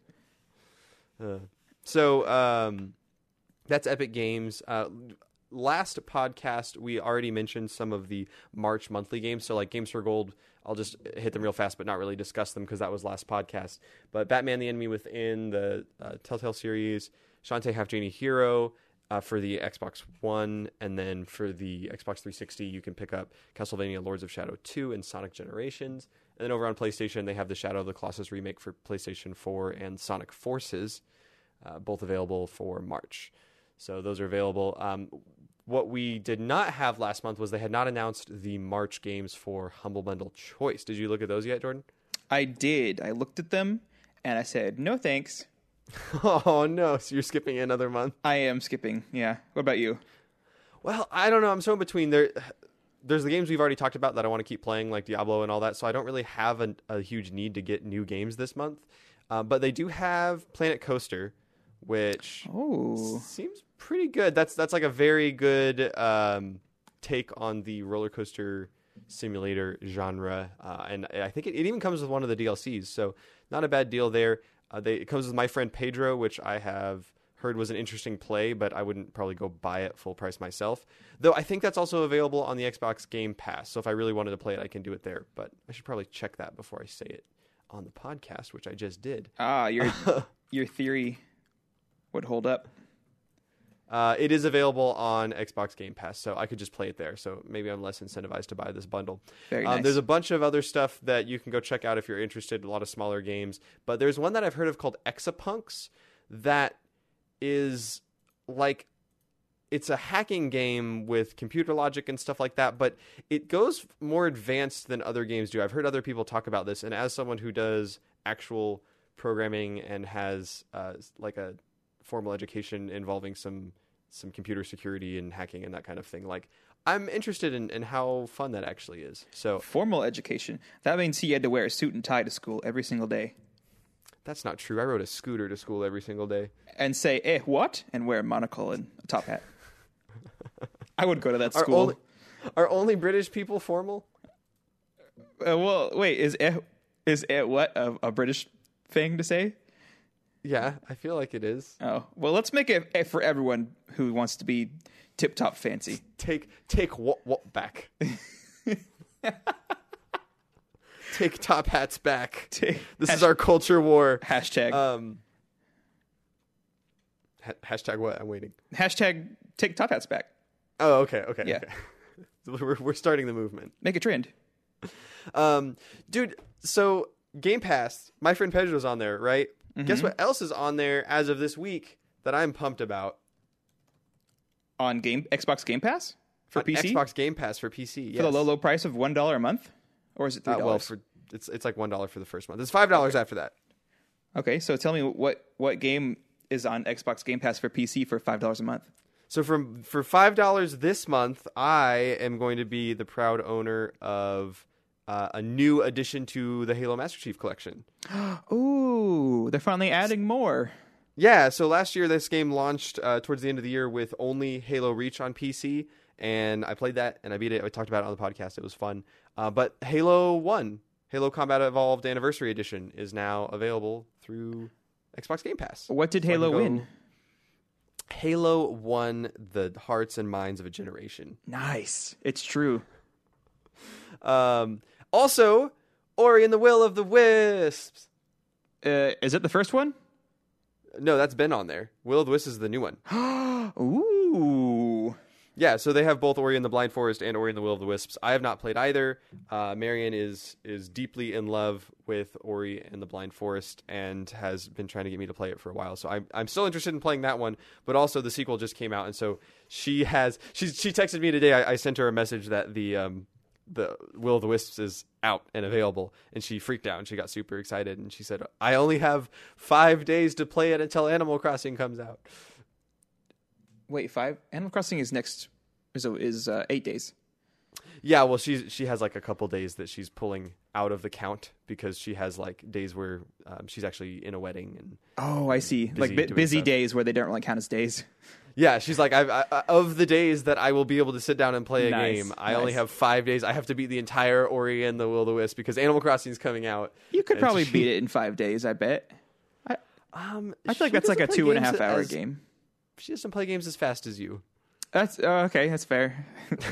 Uh, so um, that's Epic Games. Uh, last podcast, we already mentioned some of the March monthly games. So like Games for Gold, I'll just hit them real fast, but not really discuss them because that was last podcast. But Batman the Enemy Within, the uh, Telltale series, Shantae Half Genie Hero uh, for the Xbox One, and then for the Xbox three sixty, you can pick up Castlevania Lords of Shadow two and Sonic Generations. And then over on PlayStation, they have the Shadow of the Colossus remake for PlayStation four and Sonic Forces, uh, both available for March. So those are available. Um, what we did not have last month was they had not announced the March games for Humble Bundle Choice. Did you look at those yet, Jordan? I did. I looked at them and I said, no thanks. Oh, no. So you're skipping another month? I am skipping. Yeah. What about you? Well, I don't know. I'm so in between. There, There's the games we've already talked about that I want to keep playing, like Diablo and all that. So I don't really have a, a huge need to get new games this month. Uh, but they do have Planet Coaster, which Oh. seems pretty good. That's that's like a very good um, take on the roller coaster simulator genre, uh, and I think it, it even comes with one of the D L Cs. So not a bad deal there. Uh, they, it comes with My Friend Pedro, which I have heard was an interesting play, but I wouldn't probably go buy it full price myself. Though I think that's also available on the Xbox Game Pass. So if I really wanted to play it, I can do it there. But I should probably check that before I say it on the podcast, which I just did. Ah, your your theory would hold up. Uh, it is available on Xbox Game Pass, so I could just play it there. So maybe I'm less incentivized to buy this bundle. Very um, nice. There's a bunch of other stuff that you can go check out if you're interested. A lot of smaller games, but there's one that I've heard of called Exapunks that is like, it's a hacking game with computer logic and stuff like that, but it goes more advanced than other games do. I've heard other people talk about this, and as someone who does actual programming and has uh, like a formal education involving some some computer security and hacking and that kind of thing, like, I'm interested in, in how fun that actually is. So Formal education. That means he had to wear a suit and tie to school every single day. that's not true. I rode a scooter to school every single day. And say, eh, what? And wear a monocle and a top hat. I would go to that Are school. only, are only British people formal? Uh, well, wait, is eh, is eh what a, a British thing to say? Yeah, I feel like it is. Oh, well, let's make it eh for everyone who wants to be tip-top fancy. Take take what what back. Take top hats back. Take- This Hash- is our culture war. Hashtag. Um, ha- hashtag what? I'm waiting. hashtag take top hats back. Oh, okay, okay, Yeah. okay. we're we're starting the movement. Make a trend. Um, dude. So Game Pass, My Friend Pedro's on there, right? Mm-hmm. Guess what else is on there as of this week that I'm pumped about? On game Xbox Game Pass? For On P C? Xbox Game Pass for P C. Yes. For the low, low price of one dollar a month? Or is it three Uh, dollars? well, for it's it's like one dollar for the first month. It's five dollars after that. Okay, so tell me what, what game is on Xbox Game Pass for P C for five dollars a month? So from for five dollars this month, I am going to be the proud owner of uh, a new addition to the Halo Master Chief Collection. Ooh, they're finally adding more. Yeah, so last year this game launched uh, towards the end of the year with only Halo Reach on P C, and I played that and I beat it. I talked about it on the podcast. It was fun. Uh, but Halo one, Halo Combat Evolved Anniversary Edition, is now available through Xbox Game Pass. What did So I Halo can go- win? Halo won the hearts and minds of a generation. Nice. It's true. Um, also, Ori and the Will of the Wisps. Uh, is it the first one? No, that's been on there. Will of the Wisps is the new one. Ooh. Yeah, so they have both Ori and the Blind Forest and Ori and the Will of the Wisps. I have not played either. Uh, Marion is is deeply in love with Ori and the Blind Forest and has been trying to get me to play it for a while. So I'm I'm still interested in playing that one. But also the sequel just came out, and so she has she she texted me today. I, I sent her a message that the um the Will of the Wisps is out and available, and she freaked out and she got super excited and she said, "I only have five days to play it until Animal Crossing comes out." Wait, five? Animal Crossing is next, is, is uh, eight days. Yeah, well, she's she has like a couple days that she's pulling out of the count because she has like days where um, she's actually in a wedding and Oh, I see. Busy like bu- doing busy stuff. days where they don't really count as days. Yeah, she's like, I've, I, of the days that I will be able to sit down and play a Nice, game, I nice. only have five days. I have to beat the entire Ori and the Will of the Wisp because Animal Crossing is coming out. You could And probably she- beat it in five days, I bet. I, Um, I feel like she that's like a doesn't play two and a games half hour as- game. She doesn't play games as fast as you. That's uh, okay. That's fair.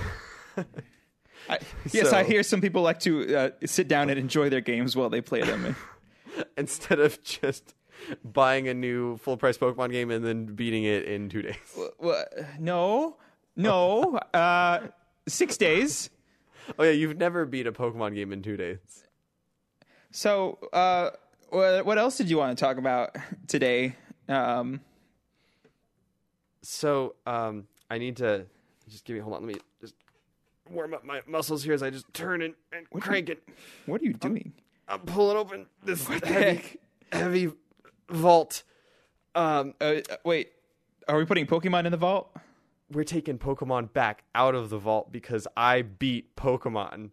I, yes, So- I hear some people like to uh, sit down and enjoy their games while they play them. Instead of just buying a new full price Pokemon game and then beating it in two days. Well, no, no, uh, six days. Oh yeah, you've never beat a Pokemon game in two days. So, uh, what, what else did you want to talk about today? Um, So, um, I need to just give me hold on. Let me just warm up my muscles here as I just turn and, and crank it. what are you doing? I'm pulling open this What the heavy, heck? heavy vault. Um, Uh, uh, wait, are we putting Pokemon in the vault? we're taking Pokemon back out of the vault because I beat Pokemon.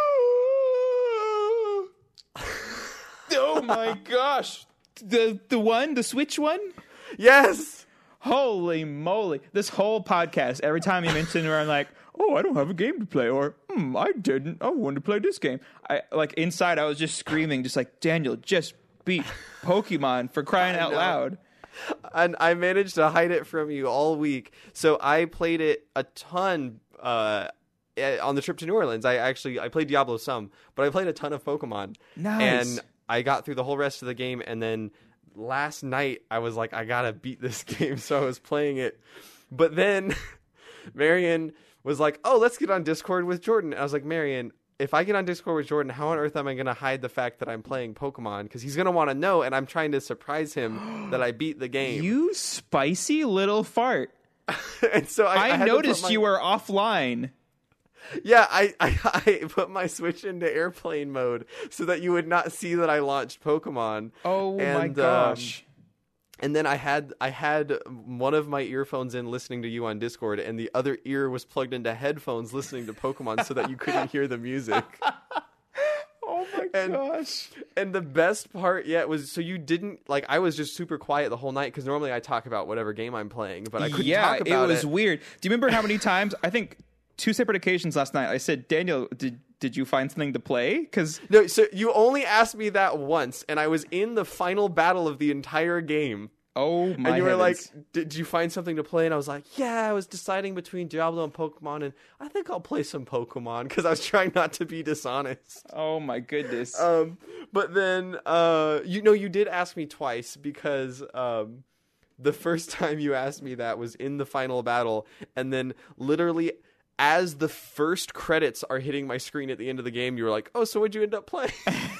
Oh my gosh! The the one, the Switch one. Yes. Holy moly! This whole podcast, every time you mention where I'm like, "Oh, I don't have a game to play," or "Hmm, I didn't. I wanted to play this game." I like inside, I was just screaming, just like Daniel, just beat Pokemon for crying I out know. loud. And I managed to hide it from you all week. So I played it a ton uh, eh, on the trip to New Orleans. I actually I played Diablo some, but I played a ton of Pokemon. Nice. And I got through the whole rest of the game, and then last night I was like, I gotta beat this game, so I was playing it. But then Marion was like, oh, let's get on Discord with Jordan. And I was like, Marion, if I get on Discord with Jordan, how on earth am I going to hide the fact that I'm playing Pokemon? Because he's going to want to know, and I'm trying to surprise him that I beat the game. You spicy little fart! and so I, I, I had to noticed put my- you were offline. Yeah, I, I, I put my Switch into airplane mode so that you would not see that I launched Pokemon. Oh my And, um, gosh! And then I had I had one of my earphones in listening to you on Discord, and the other ear was plugged into headphones listening to Pokemon so that you couldn't hear the music. Oh my and- gosh! And the best part yet was, so you didn't, like, I was just super quiet the whole night because normally I talk about whatever game I'm playing, but I couldn't yeah, talk about it was it. weird. Do you remember how many times? I think two separate occasions last night. I said, Daniel, did did you find something to play? Because No, so you only asked me that once, and I was in the final battle of the entire game. oh my And you were heavens. like, did you find something to play? And I was like, yeah, I was deciding between Diablo and Pokemon, and I think I'll play some Pokemon because I was trying not to be dishonest. oh my goodness. Um, but then, uh, you know, you did ask me twice because um, the first time you asked me that was in the final battle, and then literally as the first credits are hitting my screen at the end of the game, you were like, oh, so what'd you end up playing?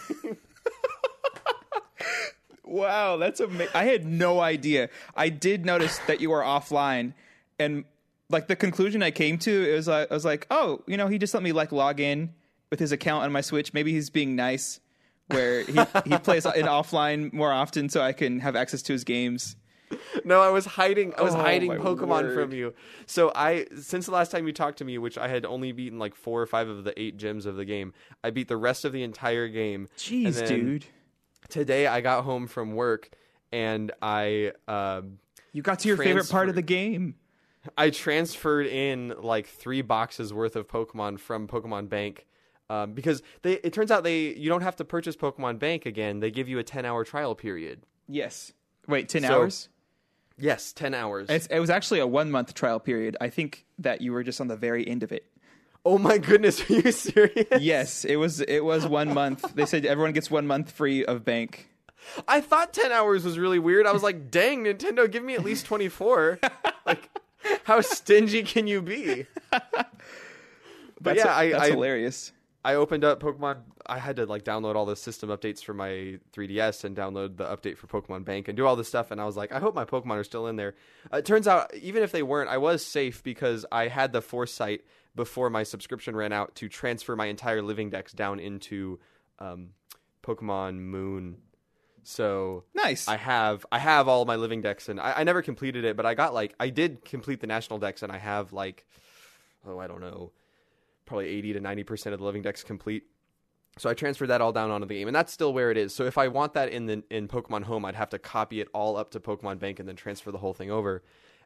Wow, that's amazing. I had no idea. I did notice that you were offline, and like the conclusion I came to, it was like I was like, oh, you know, he just let me like log in with his account on my Switch. Maybe he's being nice, where he he plays in offline more often, so I can have access to his games. No, I was hiding. I was Oh, hiding my Pokemon word. from you. So I, since the last time you talked to me, which I had only beaten like four or five of the eight gyms of the game, I beat the rest of the entire game. And Jeez, then dude, Today I got home from work and I, um, you got to your favorite part of transferred- the game. I transferred in like three boxes worth of Pokemon from Pokemon Bank. Um, because they, it turns out they, you don't have to purchase Pokemon Bank again. They give you a ten hour trial period. Yes. Wait, ten So- hours? Yes, ten hours. It's, it was actually a one month trial period. I think that you were just on the very end of it. Oh my goodness, are you serious? Yes, it was. It was one month. They said everyone gets one month free of bank. I thought ten hours was really weird. I was like, dang, Nintendo, give me at least twenty-four. Like, how stingy can you be? But That's yeah, I, that's I, hilarious. I opened up Pokemon. I had to like download all the system updates for my three D S and download the update for Pokemon Bank and do all this stuff. And I was like, I hope my Pokemon are still in there. Uh, it turns out, even if they weren't, I was safe because I had the foresight before my subscription ran out to transfer my entire living dex down into um, Pokemon Moon. So Nice. I have I have all my living decks, and I, I never completed it, but I got like I did complete the national decks, and I have like oh I don't know, probably eighty to ninety percent of the living decks complete. So I transferred that all down onto the game, and that's still where it is. So if I want that in the in Pokemon Home, I'd have to copy it all up to Pokemon Bank and then transfer the whole thing over.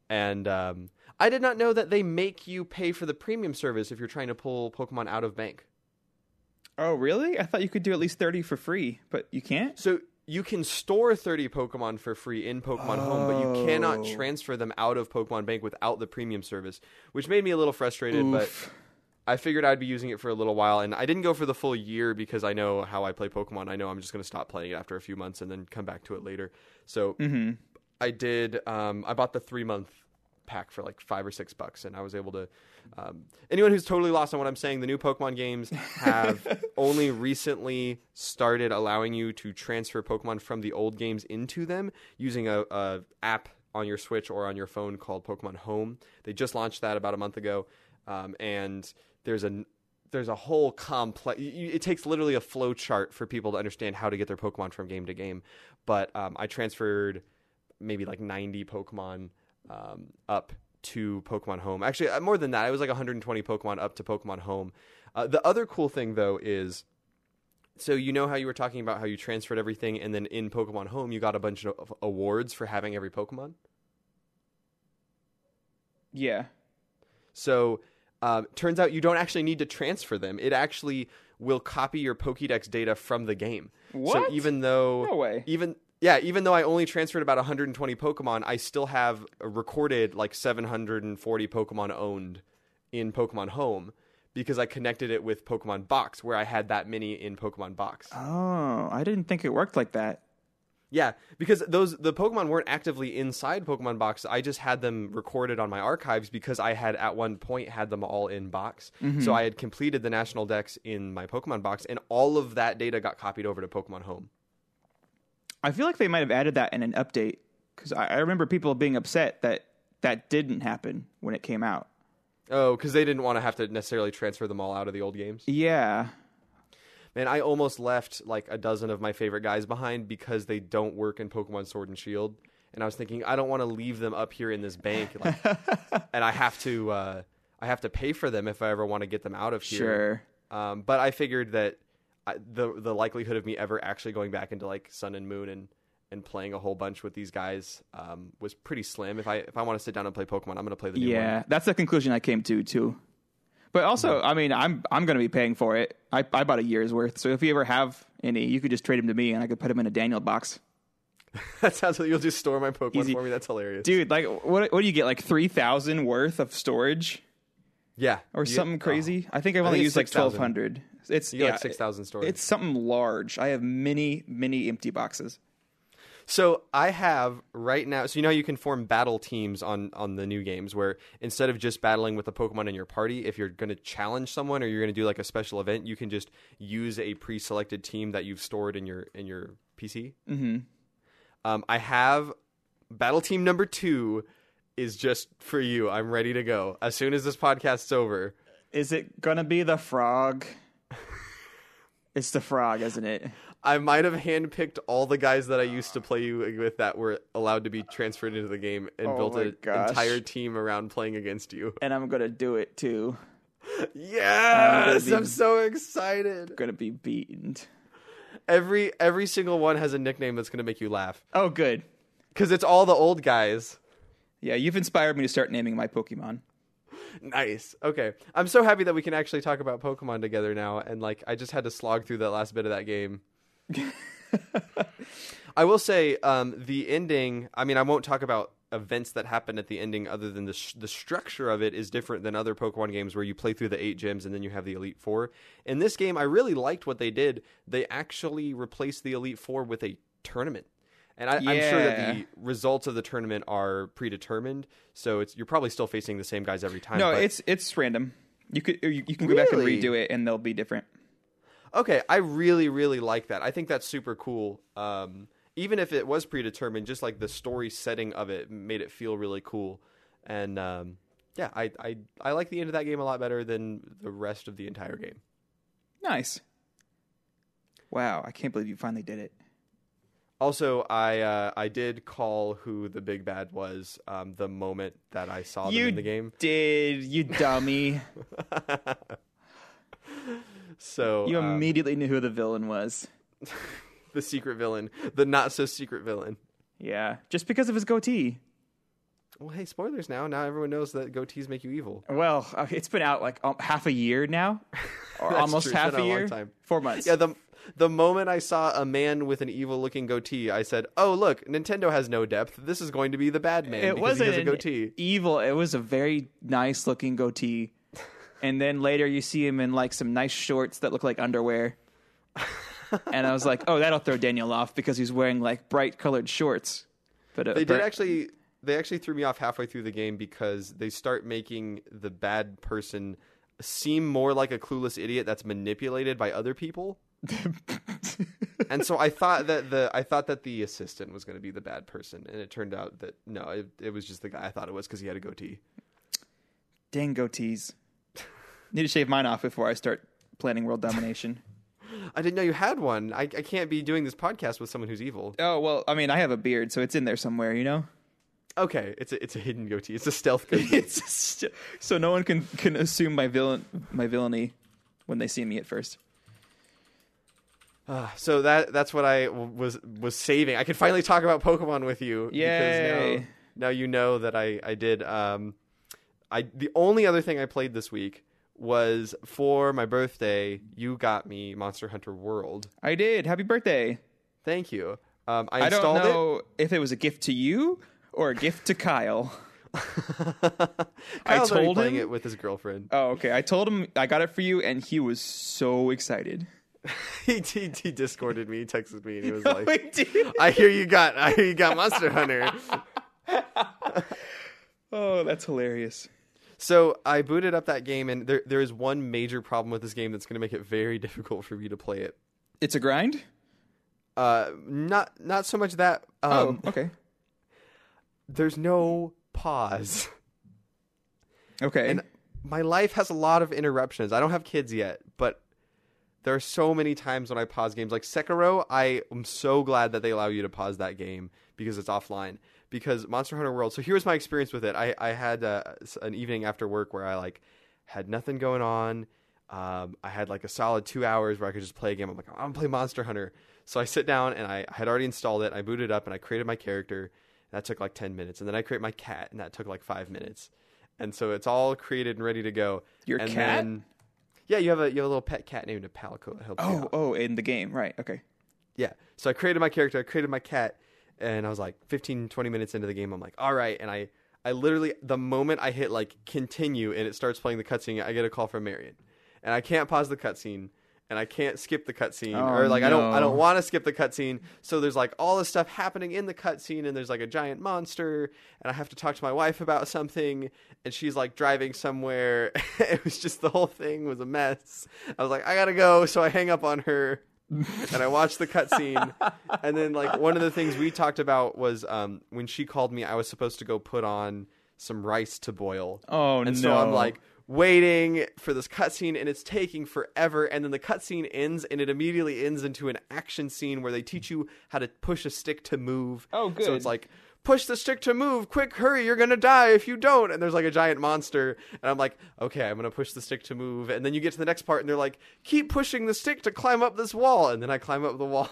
And um, I did not know that they make you pay for the premium service if you're trying to pull Pokemon out of bank. Oh, really? I thought you could do at least thirty for free, but you can't? So you can store thirty Pokemon for free in Pokemon oh. Home, but you cannot transfer them out of Pokemon Bank without the premium service, which made me a little frustrated, Oof. but I figured I'd be using it for a little while, and I didn't go for the full year because I know how I play Pokemon. I know I'm just going to stop playing it after a few months and then come back to it later. So mm-hmm. I did, um, I bought the three-month pack for like five or six bucks, and I was able to, um, anyone who's totally lost on what I'm saying, the new Pokemon games have only recently started allowing you to transfer Pokemon from the old games into them using a, a app on your Switch or on your phone called Pokemon Home. They just launched that about a month ago, um, and there's a there's a whole complex. It takes literally a flow chart for people to understand how to get their Pokemon from game to game. But um, I transferred maybe like ninety Pokemon um, up to Pokemon Home. Actually, more than that. It was like one hundred twenty Pokemon up to Pokemon Home. Uh, the other cool thing, though, is so you know how you were talking about how you transferred everything, and then in Pokemon Home you got a bunch of awards for having every Pokemon? Yeah. So um, turns out you don't actually need to transfer them. It actually will copy your Pokédex data from the game. What? So even though... No way. Even... Yeah, even though I only transferred about one hundred twenty Pokemon, I still have recorded like seven hundred forty Pokemon owned in Pokemon Home because I connected it with Pokemon Box, where I had that many in Pokemon Box. Oh, I didn't think it worked like that. Yeah, because those the Pokemon weren't actively inside Pokemon Box. I just had them recorded on my archives because I had at one point had them all in Box. Mm-hmm. So I had completed the National Dex in my Pokemon Box, and all of that data got copied over to Pokemon Home. I feel like they might have added that in an update because I, I remember people being upset that that didn't happen when it came out. Oh, because they didn't want to have to necessarily transfer them all out of the old games? Yeah. Man, I almost left like a dozen of my favorite guys behind because they don't work in Pokemon Sword and Shield. And I was thinking, I don't want to leave them up here in this bank. Like, and I have to uh, I have to pay for them if I ever want to get them out of here. Sure. Um, but I figured that I, the the likelihood of me ever actually going back into like Sun and Moon and, and playing a whole bunch with these guys um, was pretty slim. If I if I want to sit down and play Pokemon, I'm going to play the new yeah, one. That's the conclusion I came to too. But also, I mean, I'm I'm going to be paying for it. I, I bought a year's worth, so if you ever have any, you could just trade them to me, and I could put them in a Daniel box. That sounds like you'll just store my Pokemon Easy. for me. That's hilarious, dude. Like, what what do you get? Like three thousand worth of storage? Yeah, or you something get, crazy. Oh. I think I've I only think used like twelve hundred. It's you get yeah, like six thousand storage. It's something large. I have many many empty boxes. So I have right now, so you know you can form battle teams on, on the new games where instead of just battling with the Pokemon in your party, if you're going to challenge someone or you're going to do like a special event, you can just use a pre-selected team that you've stored in your in your P C. Mm-hmm. Um, I have battle team number two is just for you. I'm ready to go. As soon as this podcast's over. Is it going to be the frog? It's the frog, isn't it? I might have handpicked all the guys that I used to play with that were allowed to be transferred into the game and oh built an gosh. entire team around playing against you. And I'm going to do it too. Yes! I'm, I'm so excited. Going to be beaten. Every every single one has a nickname that's going to make you laugh. Oh, good. Because it's all the old guys. Yeah, you've inspired me to start naming my Pokemon. Nice. Okay. I'm so happy that we can actually talk about Pokemon together now. And like, I just had to slog through that last bit of that game. I will say um, the ending, I mean, I won't talk about events that happen at the ending other than the sh- the structure of it is different than other Pokemon games where you play through the eight gyms and then you have the Elite Four. In this game, I really liked what they did. They actually replaced the Elite Four with a tournament. And I, yeah. I'm sure that the results of the tournament are predetermined, so it's you're probably still facing the same guys every time. No, but... it's it's random. You could you, you can go really? back and redo it, and they'll be different. Okay, I really really like that. I think that's super cool. Um, even if it was predetermined, just like the story setting of it made it feel really cool. And um, yeah, I, I I like the end of that game a lot better than the rest of the entire game. Nice. Wow, I can't believe you finally did it. Also, I uh, I did call who the big bad was um, the moment that I saw them you in the game. Did you dummy? So you um, immediately knew who the villain was. The secret villain, the not so secret villain. Yeah, just because of his goatee. Well, hey, spoilers now. Now everyone knows that goatees make you evil. Well, uh, it's been out like um, half a year now, or That's almost true. It's half been a a long year. time. Four months. Yeah, the the moment I saw a man with an evil-looking goatee, I said, "Oh, look, Nintendo has no depth. This is going to be the bad man it because wasn't he has a an goatee." evil. It was a very nice looking goatee, and then later you see him in like some nice shorts that look like underwear. And I was like, "Oh, that'll throw Daniel off because he's wearing like bright colored shorts." But uh, They did per- actually. They actually threw me off halfway through the game because they start making the bad person seem more like a clueless idiot that's manipulated by other people. And so I thought that the I thought that the assistant was going to be the bad person, and it turned out that no, it, it was just the guy I thought it was because he had a goatee. Dang goatees! Need to shave mine off before I start planning world domination. I didn't know you had one. I, I can't be doing this podcast with someone who's evil. Oh well, I mean, I have a beard, so it's in there somewhere, you know. Okay, it's a it's a hidden goatee. It's a stealth goatee. It's just, so no one can, can assume my villain my villainy when they see me at first. Uh, so that that's what I w- was was saving. I could finally talk about Pokemon with you. Yay. Because now, now you know that I I did. Um, I the only other thing I played this week was for my birthday. You got me Monster Hunter World. I did. Happy birthday! Thank you. Um, I I don't installed know it. if it was a gift to you or a gift to Kyle. Kyle's already told playing him- it with his girlfriend. Oh, okay. I told him I got it for you, and he was so excited. he, he he Discorded me. He texted me, and he was Oh, like, he did. "I hear you got. I hear you got Monster Hunter." Oh, that's hilarious. So I booted up that game, and there there is one major problem with this game that's going to make it very difficult for me to play it. It's a grind? Uh, not not so much that. Um, oh, okay. There's no pause, Okay. and my life has a lot of interruptions. I don't have kids yet, but there are so many times when I pause games. Like Sekiro, I am so glad that they allow you to pause that game because it's offline. Because Monster Hunter World. So here's my experience with it. I I had uh, an evening after work where I like had nothing going on. Um, I had like a solid two hours where I could just play a game. I'm like, I'm gonna play Monster Hunter. So I sit down and I had already installed it. I booted up and I created my character. That took like ten minutes, and then I create my cat, and that took like five minutes. And so it's all created and ready to go. Your and cat? Then, yeah, you have a you have a little pet cat named Palico that helps you oh, out. oh, in the game. Right. Okay. Yeah. So I created my character. I created my cat. And I was like fifteen, twenty minutes into the game. I'm like, all right. And I, I literally, the moment I hit like continue and it starts playing the cutscene, I get a call from Marion. And I can't pause the cutscene. And I can't skip the cutscene. Oh, or like, I don't, I no. don't want to skip the cutscene. So there's like all this stuff happening in the cutscene. And there's like a giant monster. And I have to talk to my wife about something. And she's like driving somewhere. It was just, the whole thing was a mess. I was like, I gotta go. So I hang up on her. And I watched the cutscene, and then like one of the things we talked about was um, when she called me, I was supposed to go put on some rice to boil. Oh, and no. so I'm like waiting for this cutscene, and it's taking forever. And then the cutscene ends, and it immediately ends into an action scene where they teach you how to push a stick to move. Oh, good. So it's like, push the stick to move, quick, hurry, you're gonna die if you don't. And there's like a giant monster, and I'm like, okay, I'm gonna push the stick to move. And then you get to the next part, and they're like, keep pushing the stick to climb up this wall. And then I climb up the wall.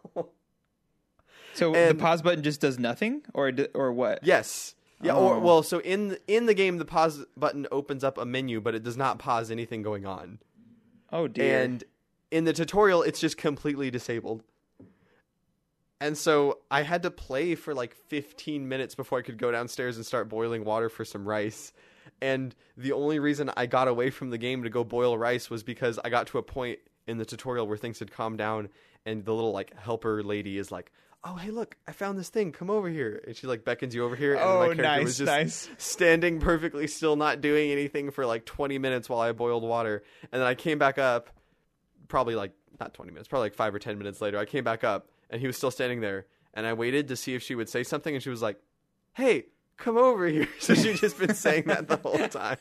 So And- the pause button just does nothing, or d- or what? Yes. Yeah, or Oh. well, so in in the game the pause button opens up a menu, but it does not pause anything going on. Oh dear. And in the tutorial it's just completely disabled. And so I had to play for like fifteen minutes before I could go downstairs and start boiling water for some rice. And the only reason I got away from the game to go boil rice was because I got to a point in the tutorial where things had calmed down, and the little like helper lady is like, "Oh, hey, look, I found this thing. Come over here." And she like beckons you over here. And Oh, my character nice, was just nice. standing perfectly still, not doing anything for like twenty minutes while I boiled water. And then I came back up, probably like, not twenty minutes, probably like five or ten minutes later. I came back up, and he was still standing there. And I waited to see if she would say something, and she was like, "Hey, come over here." So she'd just been saying that the whole time.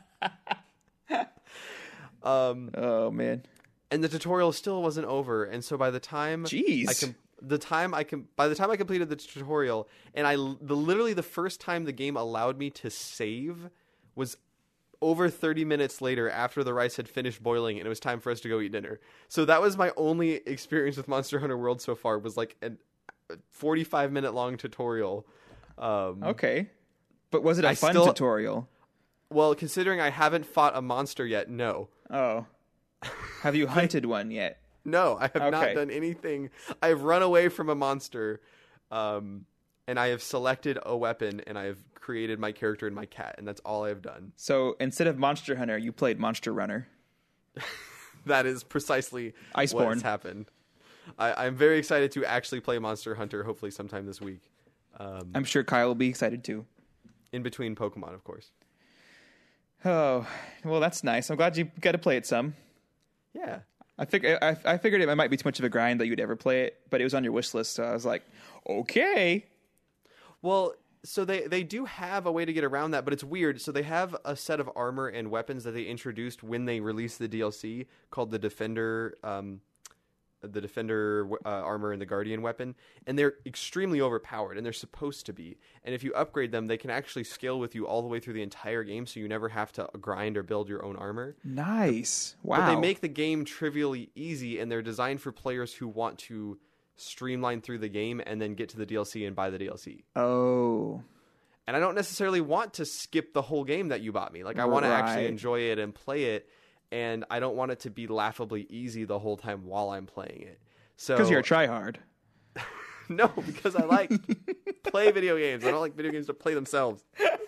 Um, oh man. and the tutorial still wasn't over. And so by the time Jeez. I com- the time I can by the time I completed the tutorial, and I l- the literally the first time the game allowed me to save was over thirty minutes later, after the rice had finished boiling and it was time for us to go eat dinner. So that was my only experience with Monster Hunter World so far, was like a forty-five minute long tutorial. Um, Okay. But was it a I fun still- tutorial? Well, considering I haven't fought a monster yet, no. Oh. Have you hunted one yet? No, I have not Okay. done anything. I've run away from a monster, um, and I have selected a weapon, and I have created my character and my cat, and that's all I have done. So instead of Monster Hunter, you played Monster Runner. That is precisely Iceborne. what has happened. I, I'm very excited to actually play Monster Hunter, hopefully sometime this week. Um, I'm sure Kyle will be excited too. in between Pokemon, of course. Oh, well, that's nice. I'm glad you got to play it some. Yeah. I, fig- I, I figured it might be too much of a grind that you'd ever play it, but it was on your wish list, so I was like, okay. Well, so they, they do have a way to get around that, but it's weird. So they have a set of armor and weapons that they introduced when they released the D L C called the Defender, um, the Defender uh, armor and the Guardian weapon, and they're extremely overpowered, and they're supposed to be. And if you upgrade them, they can actually scale with you all the way through the entire game, so you never have to grind or build your own armor. Nice. Wow. But they make the game trivially easy, and they're designed for players who want to streamline through the game and then get to the D L C and buy the D L C. Oh. And I don't necessarily want to skip the whole game that you bought me. Like, I want to actually Right. enjoy it and play it, and I don't want it to be laughably easy the whole time while I'm playing it. So Because you're a tryhard. no, because I like play video games. I don't like video games to play themselves.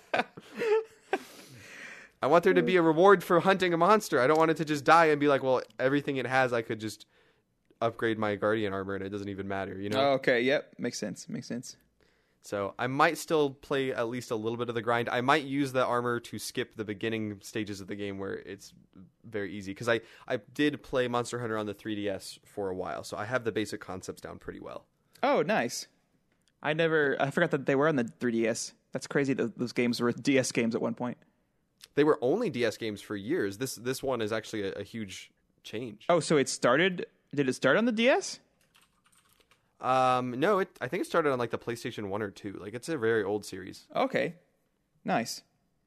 I want there to be a reward for hunting a monster. I don't want it to just die and be like, well, everything it has, I could just upgrade my Guardian armor and it doesn't even matter, you know? Oh, okay, yep. Makes sense. Makes sense. So I might still play at least a little bit of the grind. I might use the armor to skip the beginning stages of the game where it's very easy. Because I, I did play Monster Hunter on the three D S for a while, so I have the basic concepts down pretty well. Oh, nice. I never... I forgot that they were on the three D S. That's crazy that those games were D S games at one point. They were only D S games for years. This this one is actually a, a huge change. Oh, so it started... Did it start on the D S? Um, no, it. I think it started on like the PlayStation one or two. Like, it's a very old series. Okay. Nice.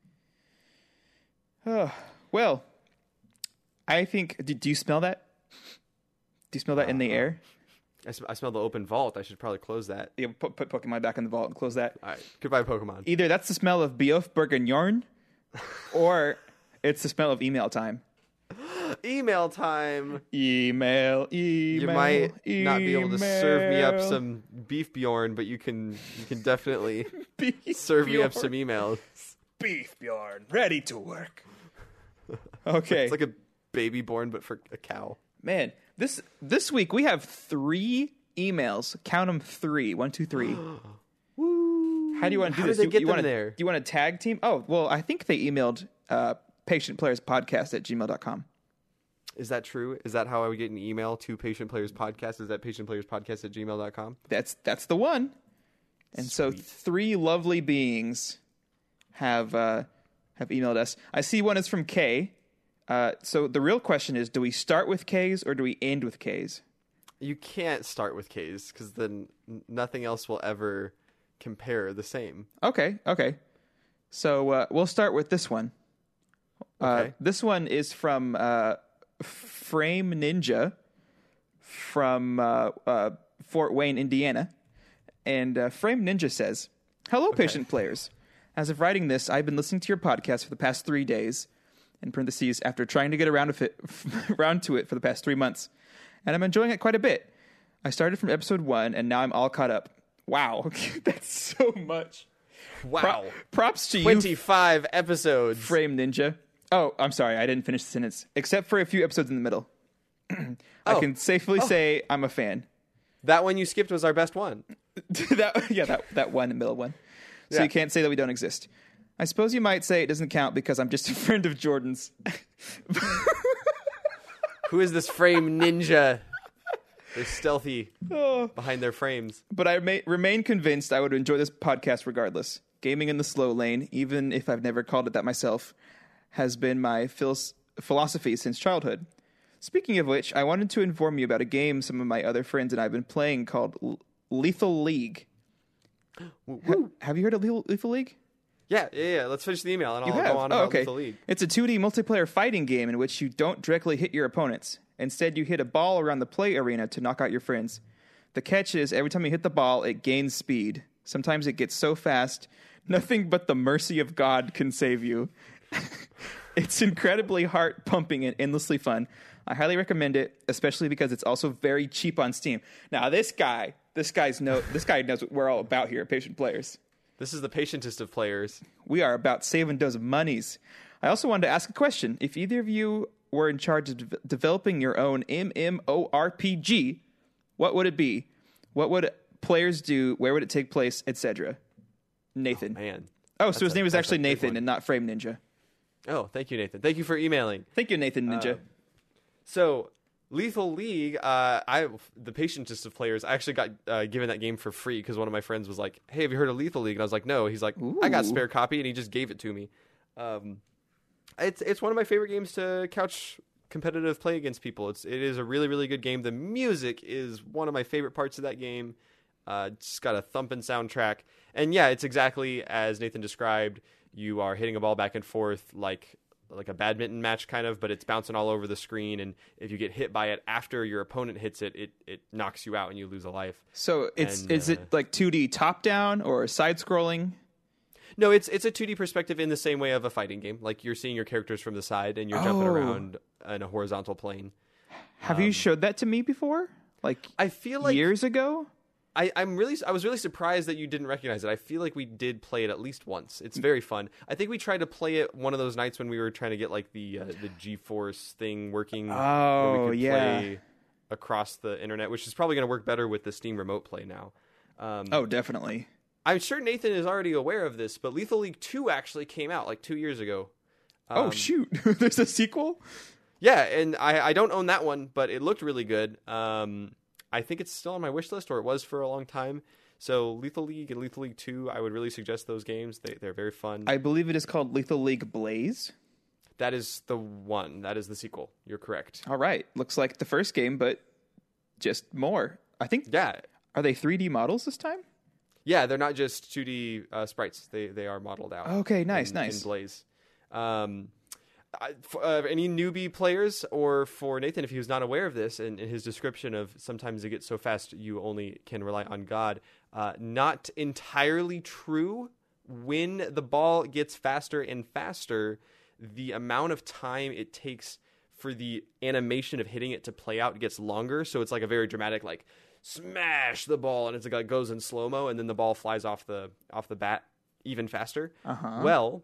Oh, well, I think... Do, do you smell that? Do you smell that in the air? I, sm- I smell the open vault. I should probably close that. You put, put Pokemon back in the vault and close that. All right. Goodbye, Pokemon. Either that's the smell of Biof Bourguignon, or it's the smell of email time. Email time. Email, email. You might not be able to serve me up email. some beef Bjorn, but you can you can definitely Beef serve me up Bjorn. some emails. Beef Bjorn, ready to work. Okay, It's like a baby born, but for a cow. man, this this week we have three emails. Count them three. One, two, three. Woo! How do you want to do How this? did they you, get you them wanna, there? Do you want a tag team? Oh, well, I think they emailed uh, patient players podcast at gmail dot com. Is that true? Is that how I would get an email to Patient Players Podcast? Is that Patient Players Podcast at gmail dot com? That's that's the one. And so Sweet. three lovely beings have uh, have emailed us. I see one is from Kay. Uh, so the real question is, do we start with K's or do we end with K's? You can't start with K's because then n- nothing else will ever compare the same. Okay, okay. So uh, we'll start with this one. Uh, Okay. this one is from uh, Frame Ninja from uh, uh, Fort Wayne, Indiana. And uh, Frame Ninja says, "Hello, patient players. As of writing this, I've been listening to your podcast for the past three days, in parentheses, after trying to get around, to it, around to it for the past three months. And I'm enjoying it quite a bit. I started from episode one, and now I'm all caught up. Wow, that's so much. Wow. Pro- props to you, twenty-five episodes. Frame Ninja. Oh, I'm sorry, I didn't finish the sentence. Except for a few episodes in the middle. I Oh. can safely say I'm a fan." That one you skipped was our best one. that, yeah, that, that one, the middle one. So Yeah. you can't say that we don't exist. I suppose you might say it doesn't count because I'm just a friend of Jordan's. Who is this frame ninja? They're stealthy Oh. behind their frames. But I may, remain convinced I would enjoy this podcast regardless. Gaming in the slow lane, even if I've never called it that myself, has been my phil- philosophy since childhood. Speaking of which, I wanted to inform you about a game some of my other friends and I have been playing called L- Lethal League. Ha- have you heard of Lethal, Lethal League? Yeah, yeah, yeah. Let's finish the email and You I'll have? go on Oh, about okay. Lethal League. It's a two D multiplayer fighting game in which you don't directly hit your opponents. Instead, you hit a ball around the play arena to knock out your friends. The catch is every time you hit the ball, it gains speed. Sometimes it gets so fast, Nothing but the mercy of God can save you. It's incredibly heart pumping and endlessly fun. I highly recommend it, especially because it's also very cheap on Steam. Now, this guy, this guy's no, this guy knows what we're all about here at Patient Players. This is the patientest of players. We are about saving those monies. I also wanted to ask a question. If either of you were in charge of de- developing your own MMORPG, what would it be? What would players do? Where would it take place, et cetera? Nathan. Oh, man. Oh, so his a- name is that's a actually big Nathan one. and not Frame Ninja. Oh, thank you, Nathan. Thank you for emailing. Thank you, Nathan Ninja. Uh, So, Lethal League, uh, I the patientest of players, I actually got uh, given that game for free because one of my friends was like, "Hey, have you heard of Lethal League?" And I was like, "No." He's like, "I got a Ooh. spare copy," and he just gave it to me. Um, it's it's one of my favorite games to couch competitive play against people. It's it is a really really good game. The music is one of my favorite parts of that game. Uh, it's got a thumping soundtrack, and yeah, it's exactly as Nathan described. You are hitting a ball back and forth like like a badminton match kind of, but it's bouncing all over the screen, and if you get hit by it after your opponent hits it, it, it knocks you out and you lose a life. So it's and, is uh, it like two D top down or side scrolling? No, it's it's a two D perspective in the same way of a fighting game. Like you're seeing your characters from the side and you're jumping Oh. around in a horizontal plane. Have you showed that to me before? Like I feel like years ago? I, I'm really I was really surprised that you didn't recognize it. I feel like we did play it at least once. It's very fun. I think we tried to play it one of those nights when we were trying to get like the uh, the GeForce thing working. where Oh, we could yeah. play across the internet, which is probably going to work better with the Steam Remote Play now. Um, Oh, definitely. I'm sure Nathan is already aware of this, but Lethal League two actually came out like two years ago. oh Um, shoot. There's a sequel? Yeah, and I, I don't own that one, but it looked really good. Um, I think it's still on my wish list, or it was for a long time. So Lethal League and Lethal League two, I would really suggest those games. They, they're very fun. I believe it is called Lethal League Blaze. That is the one. That is the sequel. You're correct. All right. Looks like the first game, but just more. I think, Yeah. are they three D models this time? Yeah, they're not just two D uh, sprites. They they are modeled out. Okay, nice, in, nice. In Blaze. Um, I, for, uh, any newbie players, or for Nathan, if he was not aware of this, and in his description of sometimes it gets so fast you only can rely on God, uh, not entirely true. When the ball gets faster and faster, the amount of time it takes for the animation of hitting it to play out gets longer. So it's like a very dramatic, like smash the ball, and it's like it goes in slow mo, and then the ball flies off the off the bat even faster. Uh-huh. Well,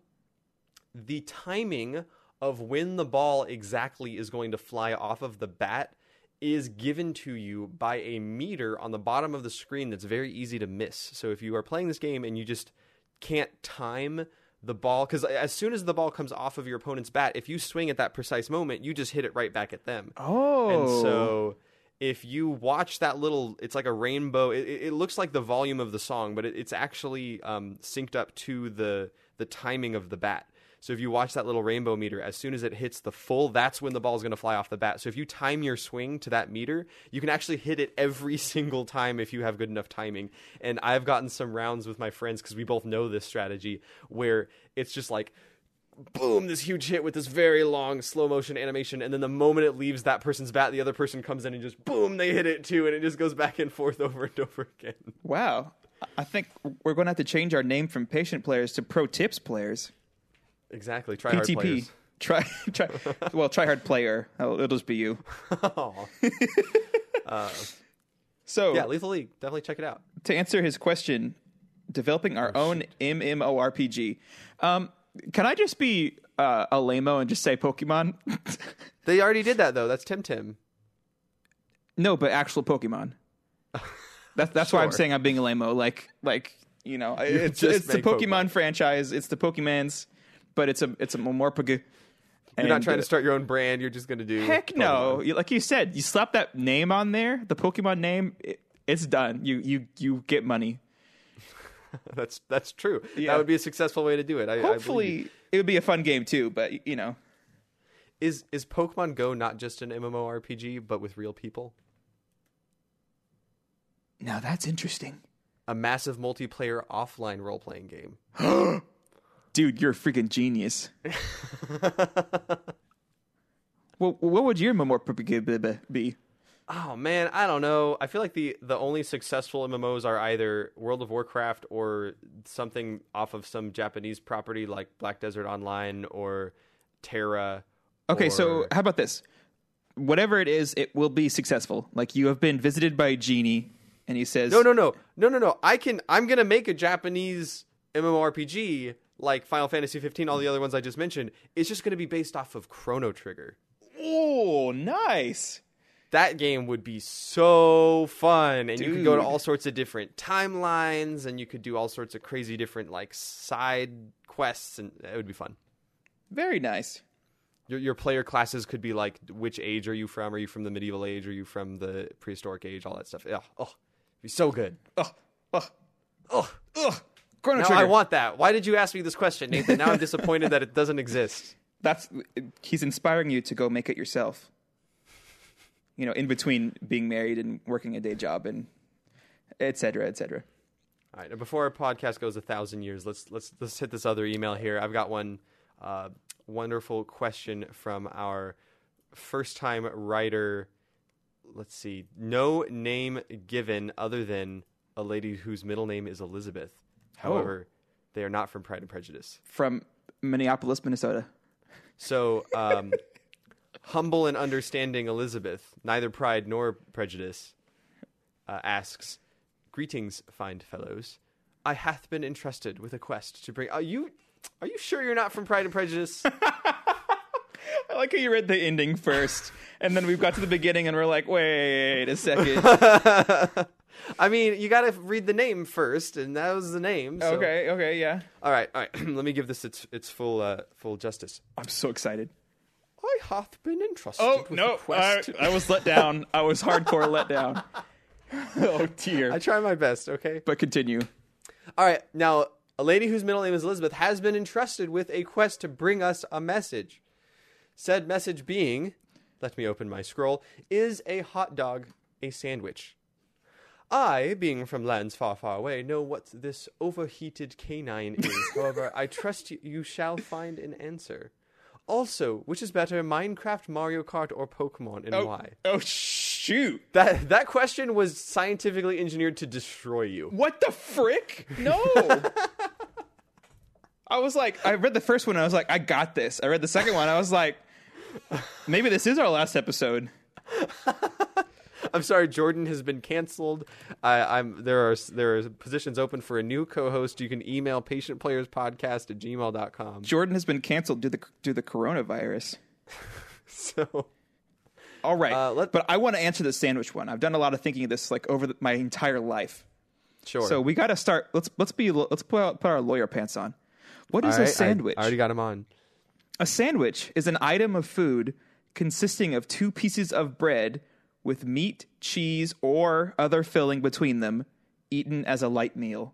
the timing of when the ball exactly is going to fly off of the bat is given to you by a meter on the bottom of the screen that's very easy to miss. So if you are playing this game and you just can't time the ball, because as soon as the ball comes off of your opponent's bat, if you swing at that precise moment, you just hit it right back at them. Oh. And so if you watch that little, it's like a rainbow. It, it looks like the volume of the song, but it, it's actually um, synced up to the the timing of the bat. So if you watch that little rainbow meter, as soon as it hits the full, that's when the ball is going to fly off the bat. So if you time your swing to that meter, you can actually hit it every single time if you have good enough timing. And I've gotten some rounds with my friends, because we both know this strategy, where it's just like, boom, this huge hit with this very long slow motion animation, and then the moment it leaves that person's bat, the other person comes in and just boom, they hit it too, and it just goes back and forth over and over again. Wow. I think we're going to have to change our name from patient players to pro tips players. Exactly. Try P hard T P. players. Try, try. Well, try hard player. Oh, it'll just be you. Aw. uh, So, yeah, Lethal League. Definitely check it out. to answer his question, developing our own MMORPG. Um, can I just be uh, a lame-o and just say Pokemon? They already did that, though. That's Tim Tim. No, but actual Pokemon. That's that's why I'm Sure. saying I'm being a lame-o. Like, like you know, it's, just it's the make Pokemon, Pokemon. franchise. It's the Pokemans, but it's a it's a Momorpg. You're not trying to start your own brand. You're just going to do. Heck no! Pokemon. You- Like you said, you slap that name on there, the Pokemon name. It, it's done. You you you get money. That's that's true. Yeah. That would be a successful way to do it. I, I believe you. Hopefully, it would be a fun game too. But you know, Is is Pokemon Go not just an MMORPG, but with real people? now that's interesting, A massive multiplayer offline role playing game. dude. You're a freaking genius. Well, what would your Momorpg be? Oh man, I don't know. I feel like the the only successful M M Os are either World of Warcraft or something off of some Japanese property like Black Desert Online or Terra. Okay, or... so how about this? Whatever it is, it will be successful. Like you have been visited by a genie, and he says, "No, no, no, no, no, no. I can. I'm gonna make a Japanese MMORPG like Final Fantasy fifteen. All the other ones I just mentioned. It's just gonna be based off of Chrono Trigger. Oh, nice. That game would be so fun, and Dude. you could go to all sorts of different timelines, and you could do all sorts of crazy different like side quests, and it would be fun. Very nice. Your your player classes could be like, which age are you from? Are you from the medieval age? Are you from the prehistoric age? All that stuff. Oh, oh it'd be so good. Oh, oh, Oh, oh. Chrono now Trigger. I want that. Why did you ask me this question, Nathan? Now I'm disappointed that it doesn't exist. That's he's inspiring you to go make it yourself. You know, in between being married and working a day job and et cetera, et cetera. All right. Now before our podcast goes a thousand years, let's let's let's hit this other email here. I've got one uh, wonderful question from our first-time writer. Let's see. No name given other than a lady whose middle name is Elizabeth. However, they are not from Pride and Prejudice. From Minneapolis, Minnesota. So, um, humble and understanding Elizabeth, neither Pride nor Prejudice, uh, asks, "Greetings, fine fellows. I hath been entrusted with a quest to bring." Are you, are you sure you're not from Pride and Prejudice? I like how you read the ending first, and then we've got to the beginning, and we're like, wait a second. I mean, you got to read the name first, and that was the name. So. Okay, okay, yeah. All right, all right. Let me give this its its full uh, full justice. I'm so excited. I hath been entrusted. Oh with no, a quest. I, I was let down. I was hardcore let down. Oh dear. I try my best. Okay, But continue. all right. Now, a lady whose middle name is Elizabeth has been entrusted with a quest to bring us a message. Said message being, let me open my scroll, is a hot dog a sandwich? I, being from lands far, far away, know what this overheated canine is. However, I trust you, you shall find an answer. Also, which is better, Minecraft, Mario Kart, or Pokemon, and Oh, why? oh shoot. That that question was scientifically engineered to destroy you. What the frick? No. I was like, I read the first one and I was like, I got this. I read the second one. I was like, maybe this is our last episode. I'm sorry, Jordan has been canceled. I, I'm there are there are positions open for a new co-host. You can email patientplayerspodcast at gmail dot com. Jordan has been canceled due to the due to the coronavirus. So, all right, Uh, let- but I want to answer the sandwich one. I've done a lot of thinking of this like over the, my entire life. sure. So we got to start. Let's let's be let's put out, put our lawyer pants on. What is All right, a sandwich? I, I already got him on. A sandwich is an item of food consisting of two pieces of bread with meat, cheese, or other filling between them, eaten as a light meal.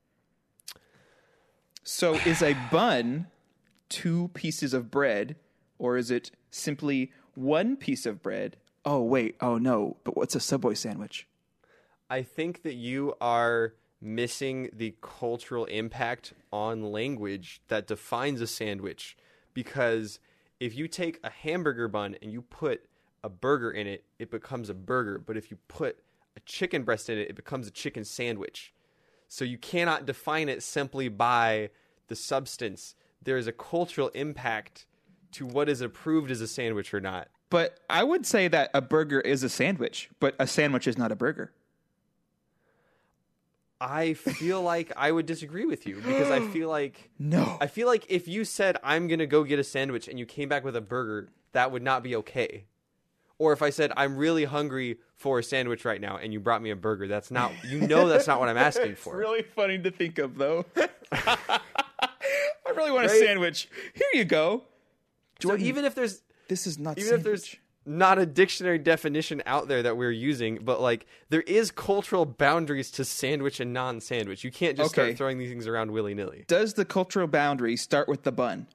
So is a bun two pieces of bread, or is it simply one piece of bread? Oh, wait. Oh, no. But what's a Subway sandwich? I think that you are missing the cultural impact on language that defines a sandwich. Because if you take a hamburger bun and you put a burger in it, it becomes a burger. But if you put a chicken breast in it, it becomes a chicken sandwich. So you cannot define it simply by the substance. There is a cultural impact to what is approved as a sandwich or not. But I would say that a burger is a sandwich, but a sandwich is not a burger. I feel like I would disagree with you because I feel like No. I feel like if you said I'm going to go get a sandwich and you came back with a burger, that would not be okay. Or if I said I'm really hungry for a sandwich right now and you brought me a burger, that's not, you know, that's not what I'm asking It's for. really funny to think of, though. I really want a Right? sandwich. Here you go. So Jordan, even if there's this is not even sandwich. if there's not a dictionary definition out there that we're using, but like there is cultural boundaries to sandwich and non-sandwich. You can't just Okay. start throwing these things around willy-nilly. Does the cultural boundary start with the bun?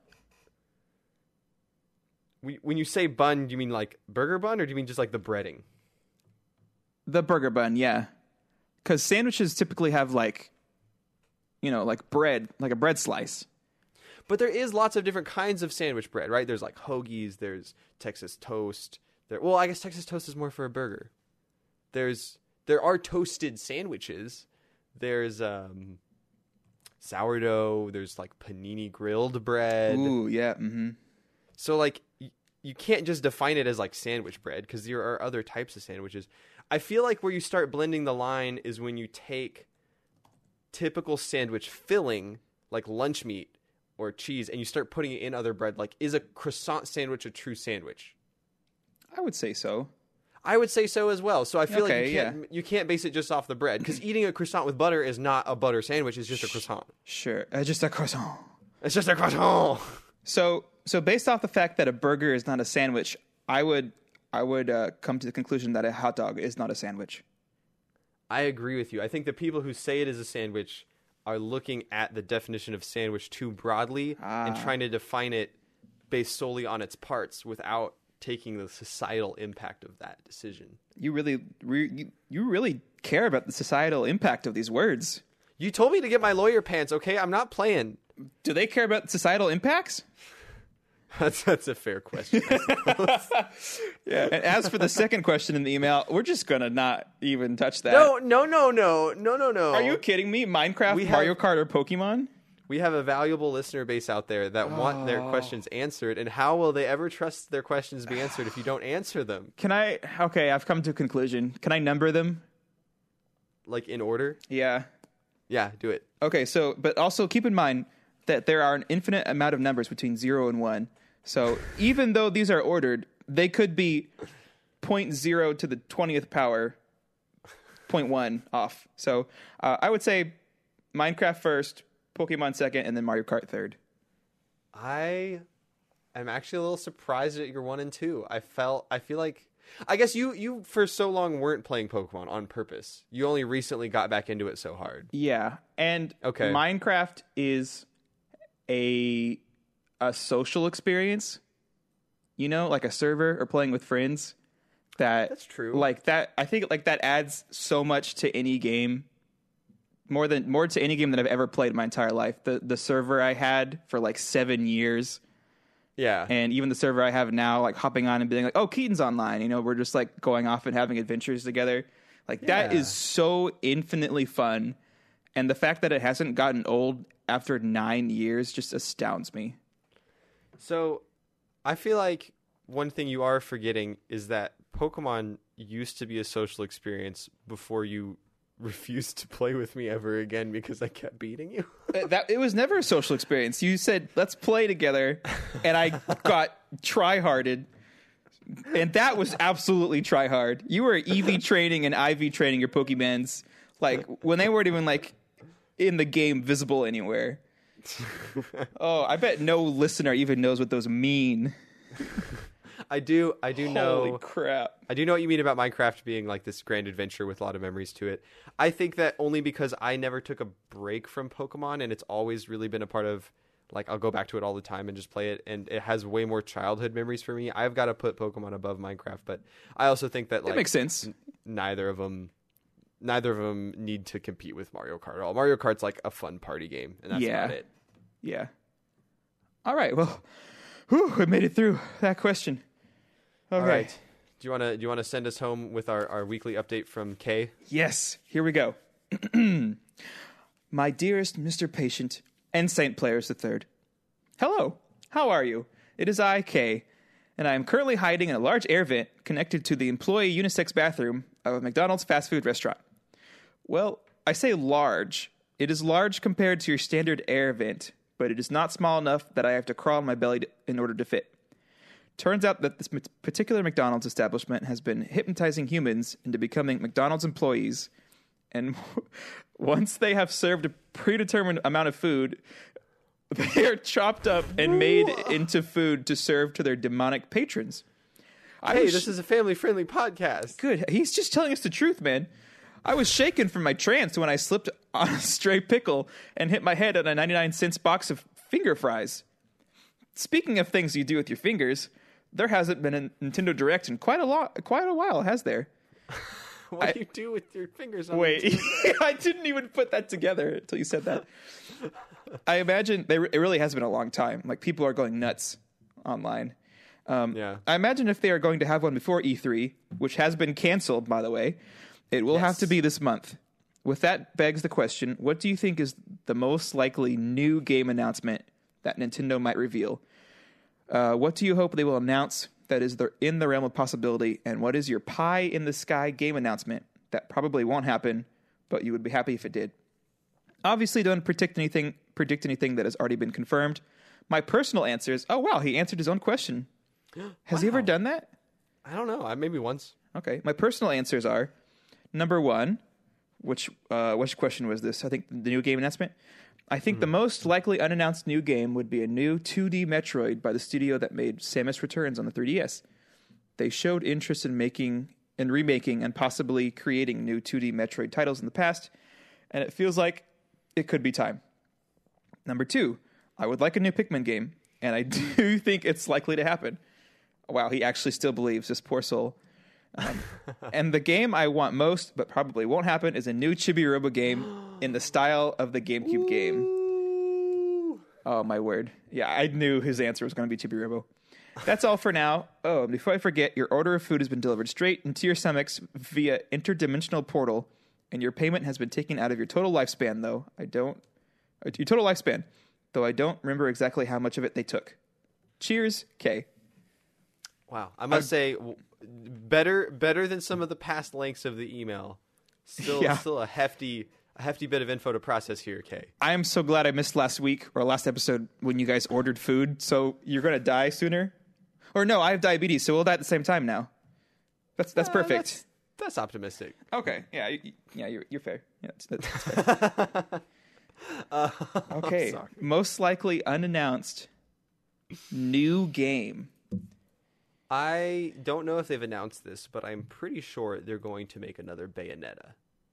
We- When you say bun, do you mean like burger bun or do you mean just like the breading? The burger bun, yeah. Because sandwiches typically have like, you know, like bread, like a bread slice. But there is lots of different kinds of sandwich bread, right? There's like hoagies, there's Texas toast. There, well, I guess Texas toast is more for a burger. there's there are toasted sandwiches. There's um, sourdough. There's like panini grilled bread. Ooh, yeah. Mm-hmm. So like y- you can't just define it as like sandwich bread because there are other types of sandwiches. I feel like where you start blending the line is when you take typical sandwich filling like lunch meat or cheese and you start putting it in other bread. Like, is a croissant sandwich a true sandwich? I would say so. I would say so as well. So I feel Okay, like you can't, yeah. you can't base it just off the bread because eating a croissant with butter is not a butter sandwich. It's just a croissant. Sure. Uh, just a croissant. It's just a croissant. So, so based off the fact that a burger is not a sandwich, I would, I would uh, come to the conclusion that a hot dog is not a sandwich. I agree with you. I think the people who say it is a sandwich are looking at the definition of sandwich too broadly Ah. and trying to define it based solely on its parts without taking the societal impact of that decision. You really, re, you, you really care about the societal impact of these words. You told me to get my lawyer pants, okay? I'm not playing. Do they care about societal impacts? That's that's a fair question. Yeah. And as for the second question in the email, we're just gonna not even touch that. No, no, no, no, no, no, no. Are you kidding me? Minecraft, We have- Mario Kart, or Pokemon? We have a valuable listener base out there that want their questions answered, and how will they ever trust their questions be answered if you don't answer them? Can I? Okay, I've come to a conclusion. Can I number them? Like in order? Yeah. Yeah, do it. Okay, so, but also keep in mind that there are an infinite amount of numbers between zero and one. So even though these are ordered, they could be point zero to the twentieth power, point one off. So uh, I would say Minecraft first, Pokemon second, and then Mario Kart third. I am actually a little surprised at your one and two. I felt, I feel like, I guess you, you for so long weren't playing Pokemon on purpose. You only recently got back into it so hard. Yeah, and Okay. Minecraft is a a social experience. You know, like a server or playing with friends. That That's true. Like that, I think like that adds so much to any game. More than more to any game that I've ever played in my entire life. The the server I had for like seven years. Yeah. And even the server I have now, like hopping on and being like, oh, Keaton's online. You know, we're just like going off and having adventures together. Like that Yeah. is so infinitely fun. And the fact that it hasn't gotten old after nine years just astounds me. So, I feel like one thing you are forgetting is that Pokemon used to be a social experience before you refused to play with me ever again because I kept beating you. Uh, that it was never a social experience. You said, let's play together. And I got try-harded. And that was absolutely try-hard. You were E V training and I V training your Pokemons. Like, when they weren't even, like, in the game visible anywhere. Oh, I bet no listener even knows what those mean. I do I do know Holy crap. I do know what you mean about Minecraft being like this grand adventure with a lot of memories to it. I think that only because I never took a break from Pokemon and it's always really been a part of, like, I'll go back to it all the time and just play it, and it has way more childhood memories for me. I've got to put Pokemon above Minecraft, but I also think that, like, That makes sense. n- neither of them neither of them need to compete with Mario Kart at all. Mario Kart's like a fun party game, and that's Yeah. about it. Yeah. All right. Well, whew, we made it through that question. All All right. right. Do you want to do you want to send us home with our, our weekly update from Kay? Yes. Here we go. My dearest Mister Patient and Saint Players the Third. Hello. How are you? It is I, Kay, and I am currently hiding in a large air vent connected to the employee unisex bathroom of a McDonald's fast food restaurant. Well, I say large. It is large compared to your standard air vent, but it is not small enough that I have to crawl on my belly to, in order to fit. Turns out that this particular McDonald's establishment has been hypnotizing humans into becoming McDonald's employees, and once they have served a predetermined amount of food, they are chopped up and made into food to serve to their demonic patrons. I Hey, was this is a family-friendly podcast. good. He's just telling us the truth, man. I was shaken from my trance when I slipped on a stray pickle and hit my head on a ninety-nine cents box of finger fries. Speaking of things you do with your fingers, there hasn't been a Nintendo Direct in quite a lot, quite a while, has there? What I- do you do with your fingers on Wait, the I didn't even put that together until you said that. I imagine they, it really has been a long time. Like, people are going nuts online. Um, Yeah. I imagine if they are going to have one before E three, which has been canceled, by the way. It will Yes. have to be this month. With that begs the question, what do you think is the most likely new game announcement that Nintendo might reveal? Uh, what do you hope they will announce that is the, in the realm of possibility? And what is your pie-in-the-sky game announcement that probably won't happen, but you would be happy if it did? Obviously, don't predict anything, predict anything that has already been confirmed. My personal answer is, oh, wow, he answered his own question. Has Wow. he ever done that? I don't know. I maybe once. Okay. My personal answers are, number one, which uh, which question was this? I think the new game announcement. I think mm-hmm. the most likely unannounced new game would be a new two D Metroid by the studio that made Samus Returns on the three D S. They showed interest in making and remaking and possibly creating new two D Metroid titles in the past, and it feels like it could be time. Number two, I would like a new Pikmin game, and I do think it's likely to happen. Wow, he actually still believes, this poor soul. Um, and the game I want most, but probably won't happen, is a new Chibi Robo game in the style of the GameCube Ooh. game. Oh, my word. Yeah, I knew his answer was going to be Chibi Robo. That's all for now. Oh, and before I forget, your order of food has been delivered straight into your stomachs via interdimensional portal, and your payment has been taken out of your total lifespan, though I don't... Your total lifespan, though I don't remember exactly how much of it they took. Cheers, Kay. Wow. I must uh, say, better better than some of the past lengths of the email. Still yeah. still a hefty a hefty bit of info to process here, Kay. I am so glad I missed last week or last episode when you guys ordered food. So you're going to die sooner? Or no, I have diabetes, so we'll die at the same time now. That's that's uh, perfect. That's, that's optimistic. Okay. Yeah, you, yeah, you're you're fair. Yeah, that's, that's fair. uh, okay. Most likely unannounced new game. I don't know if they've announced this, but I'm pretty sure they're going to make another Bayonetta.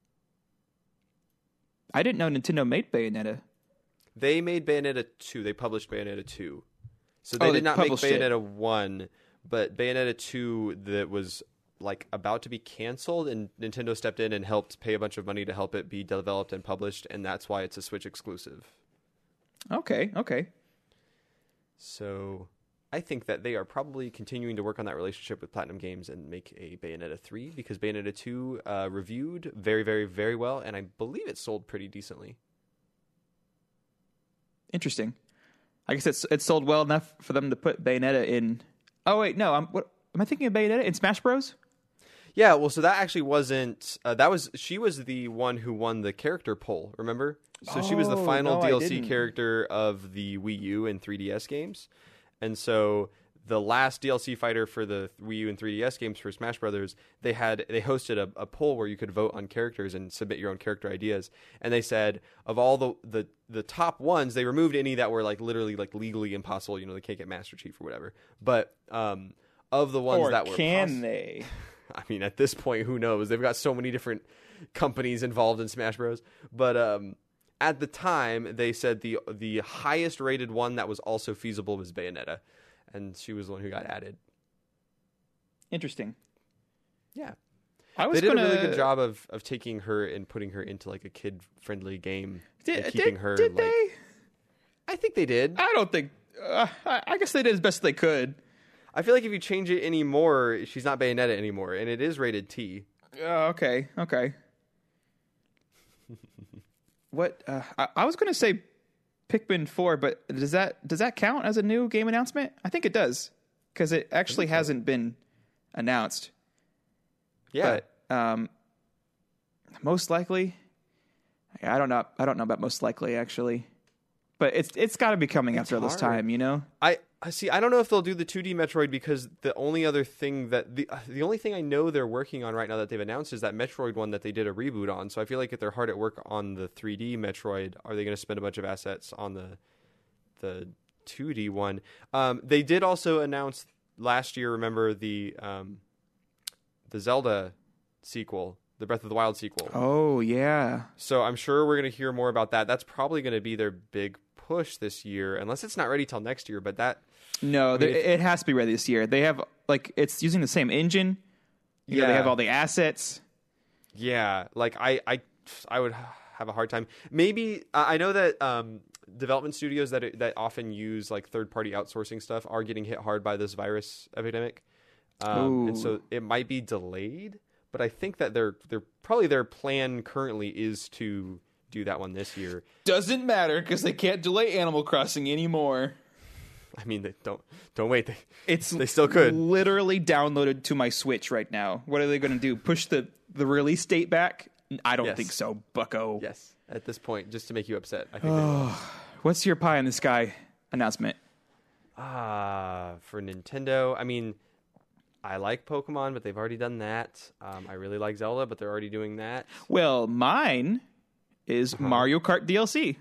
I didn't know Nintendo made Bayonetta. They made Bayonetta two. They published Bayonetta two. So they oh, did they not make Bayonetta it. one, but Bayonetta two that was like about to be canceled, and Nintendo stepped in and helped pay a bunch of money to help it be developed and published, and that's why it's a Switch exclusive. Okay, okay. So I think that they are probably continuing to work on that relationship with Platinum Games and make a Bayonetta three, because Bayonetta two uh, reviewed very, very, very well, and I believe it sold pretty decently. Interesting. I guess it's it sold well enough for them to put Bayonetta in. Oh wait, no, I'm what am I thinking of Bayonetta in Smash Bros? Yeah, well, so that actually wasn't. Uh, that was she was the one who won the character poll. Remember? So oh, she was the final no, D L C character of the Wii U and three D S games. And so the last D L C fighter for the Wii U and three D S games for Smash Brothers, they had they hosted a, a poll where you could vote on characters and submit your own character ideas. And they said of all the, the the top ones, they removed any that were like literally like legally impossible. You know, they can't get Master Chief or whatever. But um, of the ones or that were can poss- they? I mean, at this point, who knows? They've got so many different companies involved in Smash Bros. But um, at the time, they said the the highest rated one that was also feasible was Bayonetta, and she was the one who got added. Interesting. Yeah, I was they did gonna... a really good job of, of taking her and putting her into like a kid friendly game Did, and keeping did, her. Did like, they? I think they did. I don't think. Uh, I, I guess they did as best they could. I feel like if you change it anymore, she's not Bayonetta anymore, and it is rated T. Uh, okay, okay. What uh, I, I was going to say Pikmin four, but does that does that count as a new game announcement? I think it does, because it actually hasn't been announced. Yeah. But, um, most likely, I don't know. I don't know about most likely actually, but it's it's got to be coming it's after all this time, you know. I. I see. I don't know if they'll do the two D Metroid, because the only other thing that the uh, the only thing I know they're working on right now that they've announced is that Metroid one that they did a reboot on. So I feel like if they're hard at work on the three D Metroid, are they going to spend a bunch of assets on the the two D one? Um, they did also announce last year. Remember the um, the Zelda sequel, the Breath of the Wild sequel. Oh yeah. So I'm sure we're going to hear more about that. That's probably going to be their big push this year, unless it's not ready till next year. But that. No, I mean, the, it has to be ready this year. They have, like, it's using the same engine. You yeah. know, they have all the assets. Yeah, like, I, I, I would have a hard time. Maybe, I know that um, development studios that that often use, like, third-party outsourcing stuff are getting hit hard by this virus epidemic. um, and so it might be delayed. But I think that they're they're probably their plan currently is to do that one this year. Doesn't matter because they can't delay Animal Crossing anymore. I mean, they don't don't wait. They, it's they still could. Literally downloaded to my Switch right now. What are they going to do? Push the, the release date back? I don't Yes. think so, bucko. Yes, at this point, just to make you upset. I think. they will. What's your pie in the sky announcement? Ah, for Nintendo, I mean, I like Pokemon, but they've already done that. Um, I really like Zelda, but they're already doing that. Well, mine is Uh-huh. Mario Kart D L C.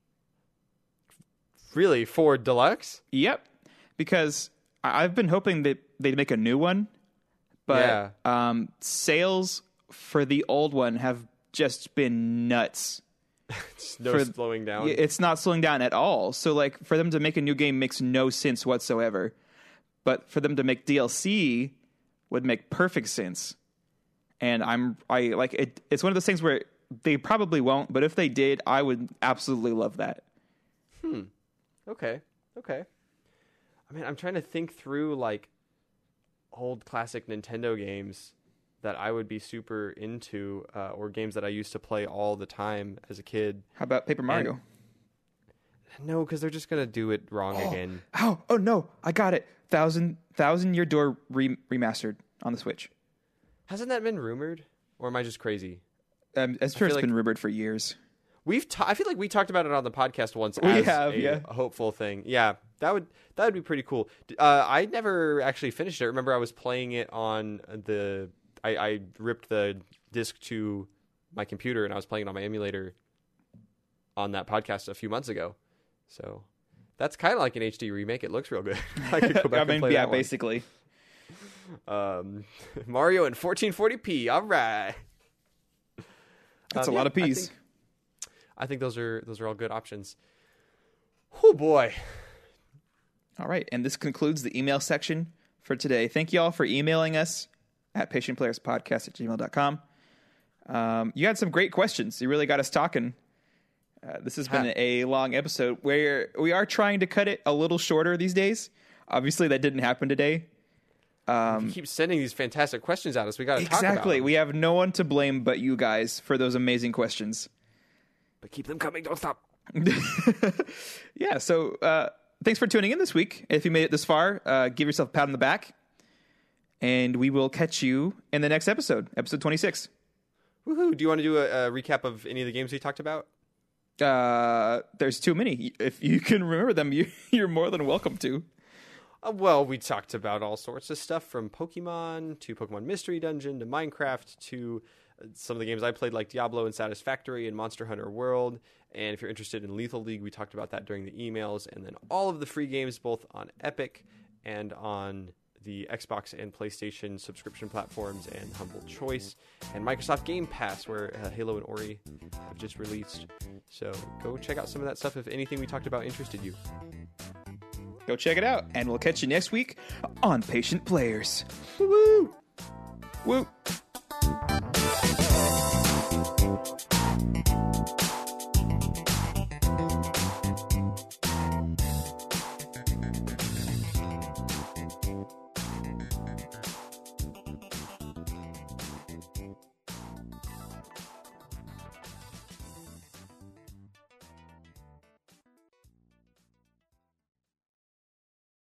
Really, for Deluxe? Yep, because I- I've been hoping that they'd make a new one, but Yeah. um, sales for the old one have just been nuts. It's no For- slowing down. Yeah, it's not slowing down at all. So, like, for them to make a new game makes no sense whatsoever. But for them to make D L C would make perfect sense. And I'm, I like it. It's one of those things where they probably won't, but if they did, I would absolutely love that. Okay. Okay. I mean, I'm trying to think through like old classic Nintendo games that I would be super into, uh, or games that I used to play all the time as a kid. How about Paper Mario? No, because they're just gonna do it wrong again. Oh, oh no, I got it. Thousand Thousand Year Door re- remastered on the Switch. Hasn't that been rumored, or am I just crazy? Um, I'm sure it's like- been rumored for years. We've ta- I feel like we talked about it on the podcast once. We as have, a, yeah. a hopeful thing. Yeah, that would that would be pretty cool. Uh, I never actually finished it. Remember, I was playing it on the. I, I ripped the disc to my computer and I was playing it on my emulator on that podcast a few months ago. So that's kind of like an H D remake. It looks real good. I could go back I and mean, play yeah, that one. basically. Um, Mario in fourteen forty p. All right. That's Um, a lot yeah, of P's. I think, I think those are those are all good options. Oh boy. All right, and this concludes the email section for today. Thank you all for emailing us at patientplayerspodcast at gmail dot com. Um, you had some great questions. You really got us talking. Uh, this has been Ha. a long episode where we are trying to cut it a little shorter these days. Obviously, that didn't happen today. you keep sending these fantastic questions at us. We got to talk about Exactly. them. We have no one to blame but you guys for those amazing questions. But keep them coming. Don't stop. Yeah, so uh, thanks for tuning in this week. If you made it this far, uh, give yourself a pat on the back. And we will catch you in the next episode, episode twenty-six. Woohoo! Do you want to do a, a recap of any of the games we talked about? Uh, there's too many. If you can remember them, you, you're more than welcome to. Uh, well, we talked about all sorts of stuff from Pokemon to Pokemon Mystery Dungeon to Minecraft to uh, some of the games I played like Diablo and Satisfactory and Monster Hunter World. And if you're interested in Lethal League, we talked about that during the emails. And then all of the free games both on Epic and on the Xbox and PlayStation subscription platforms and Humble Choice and Microsoft Game Pass, where uh, Halo and Ori have just released. So go check out some of that stuff if anything we talked about interested you. Go check it out, and we'll catch you next week on Patient Players. Woo! Woo!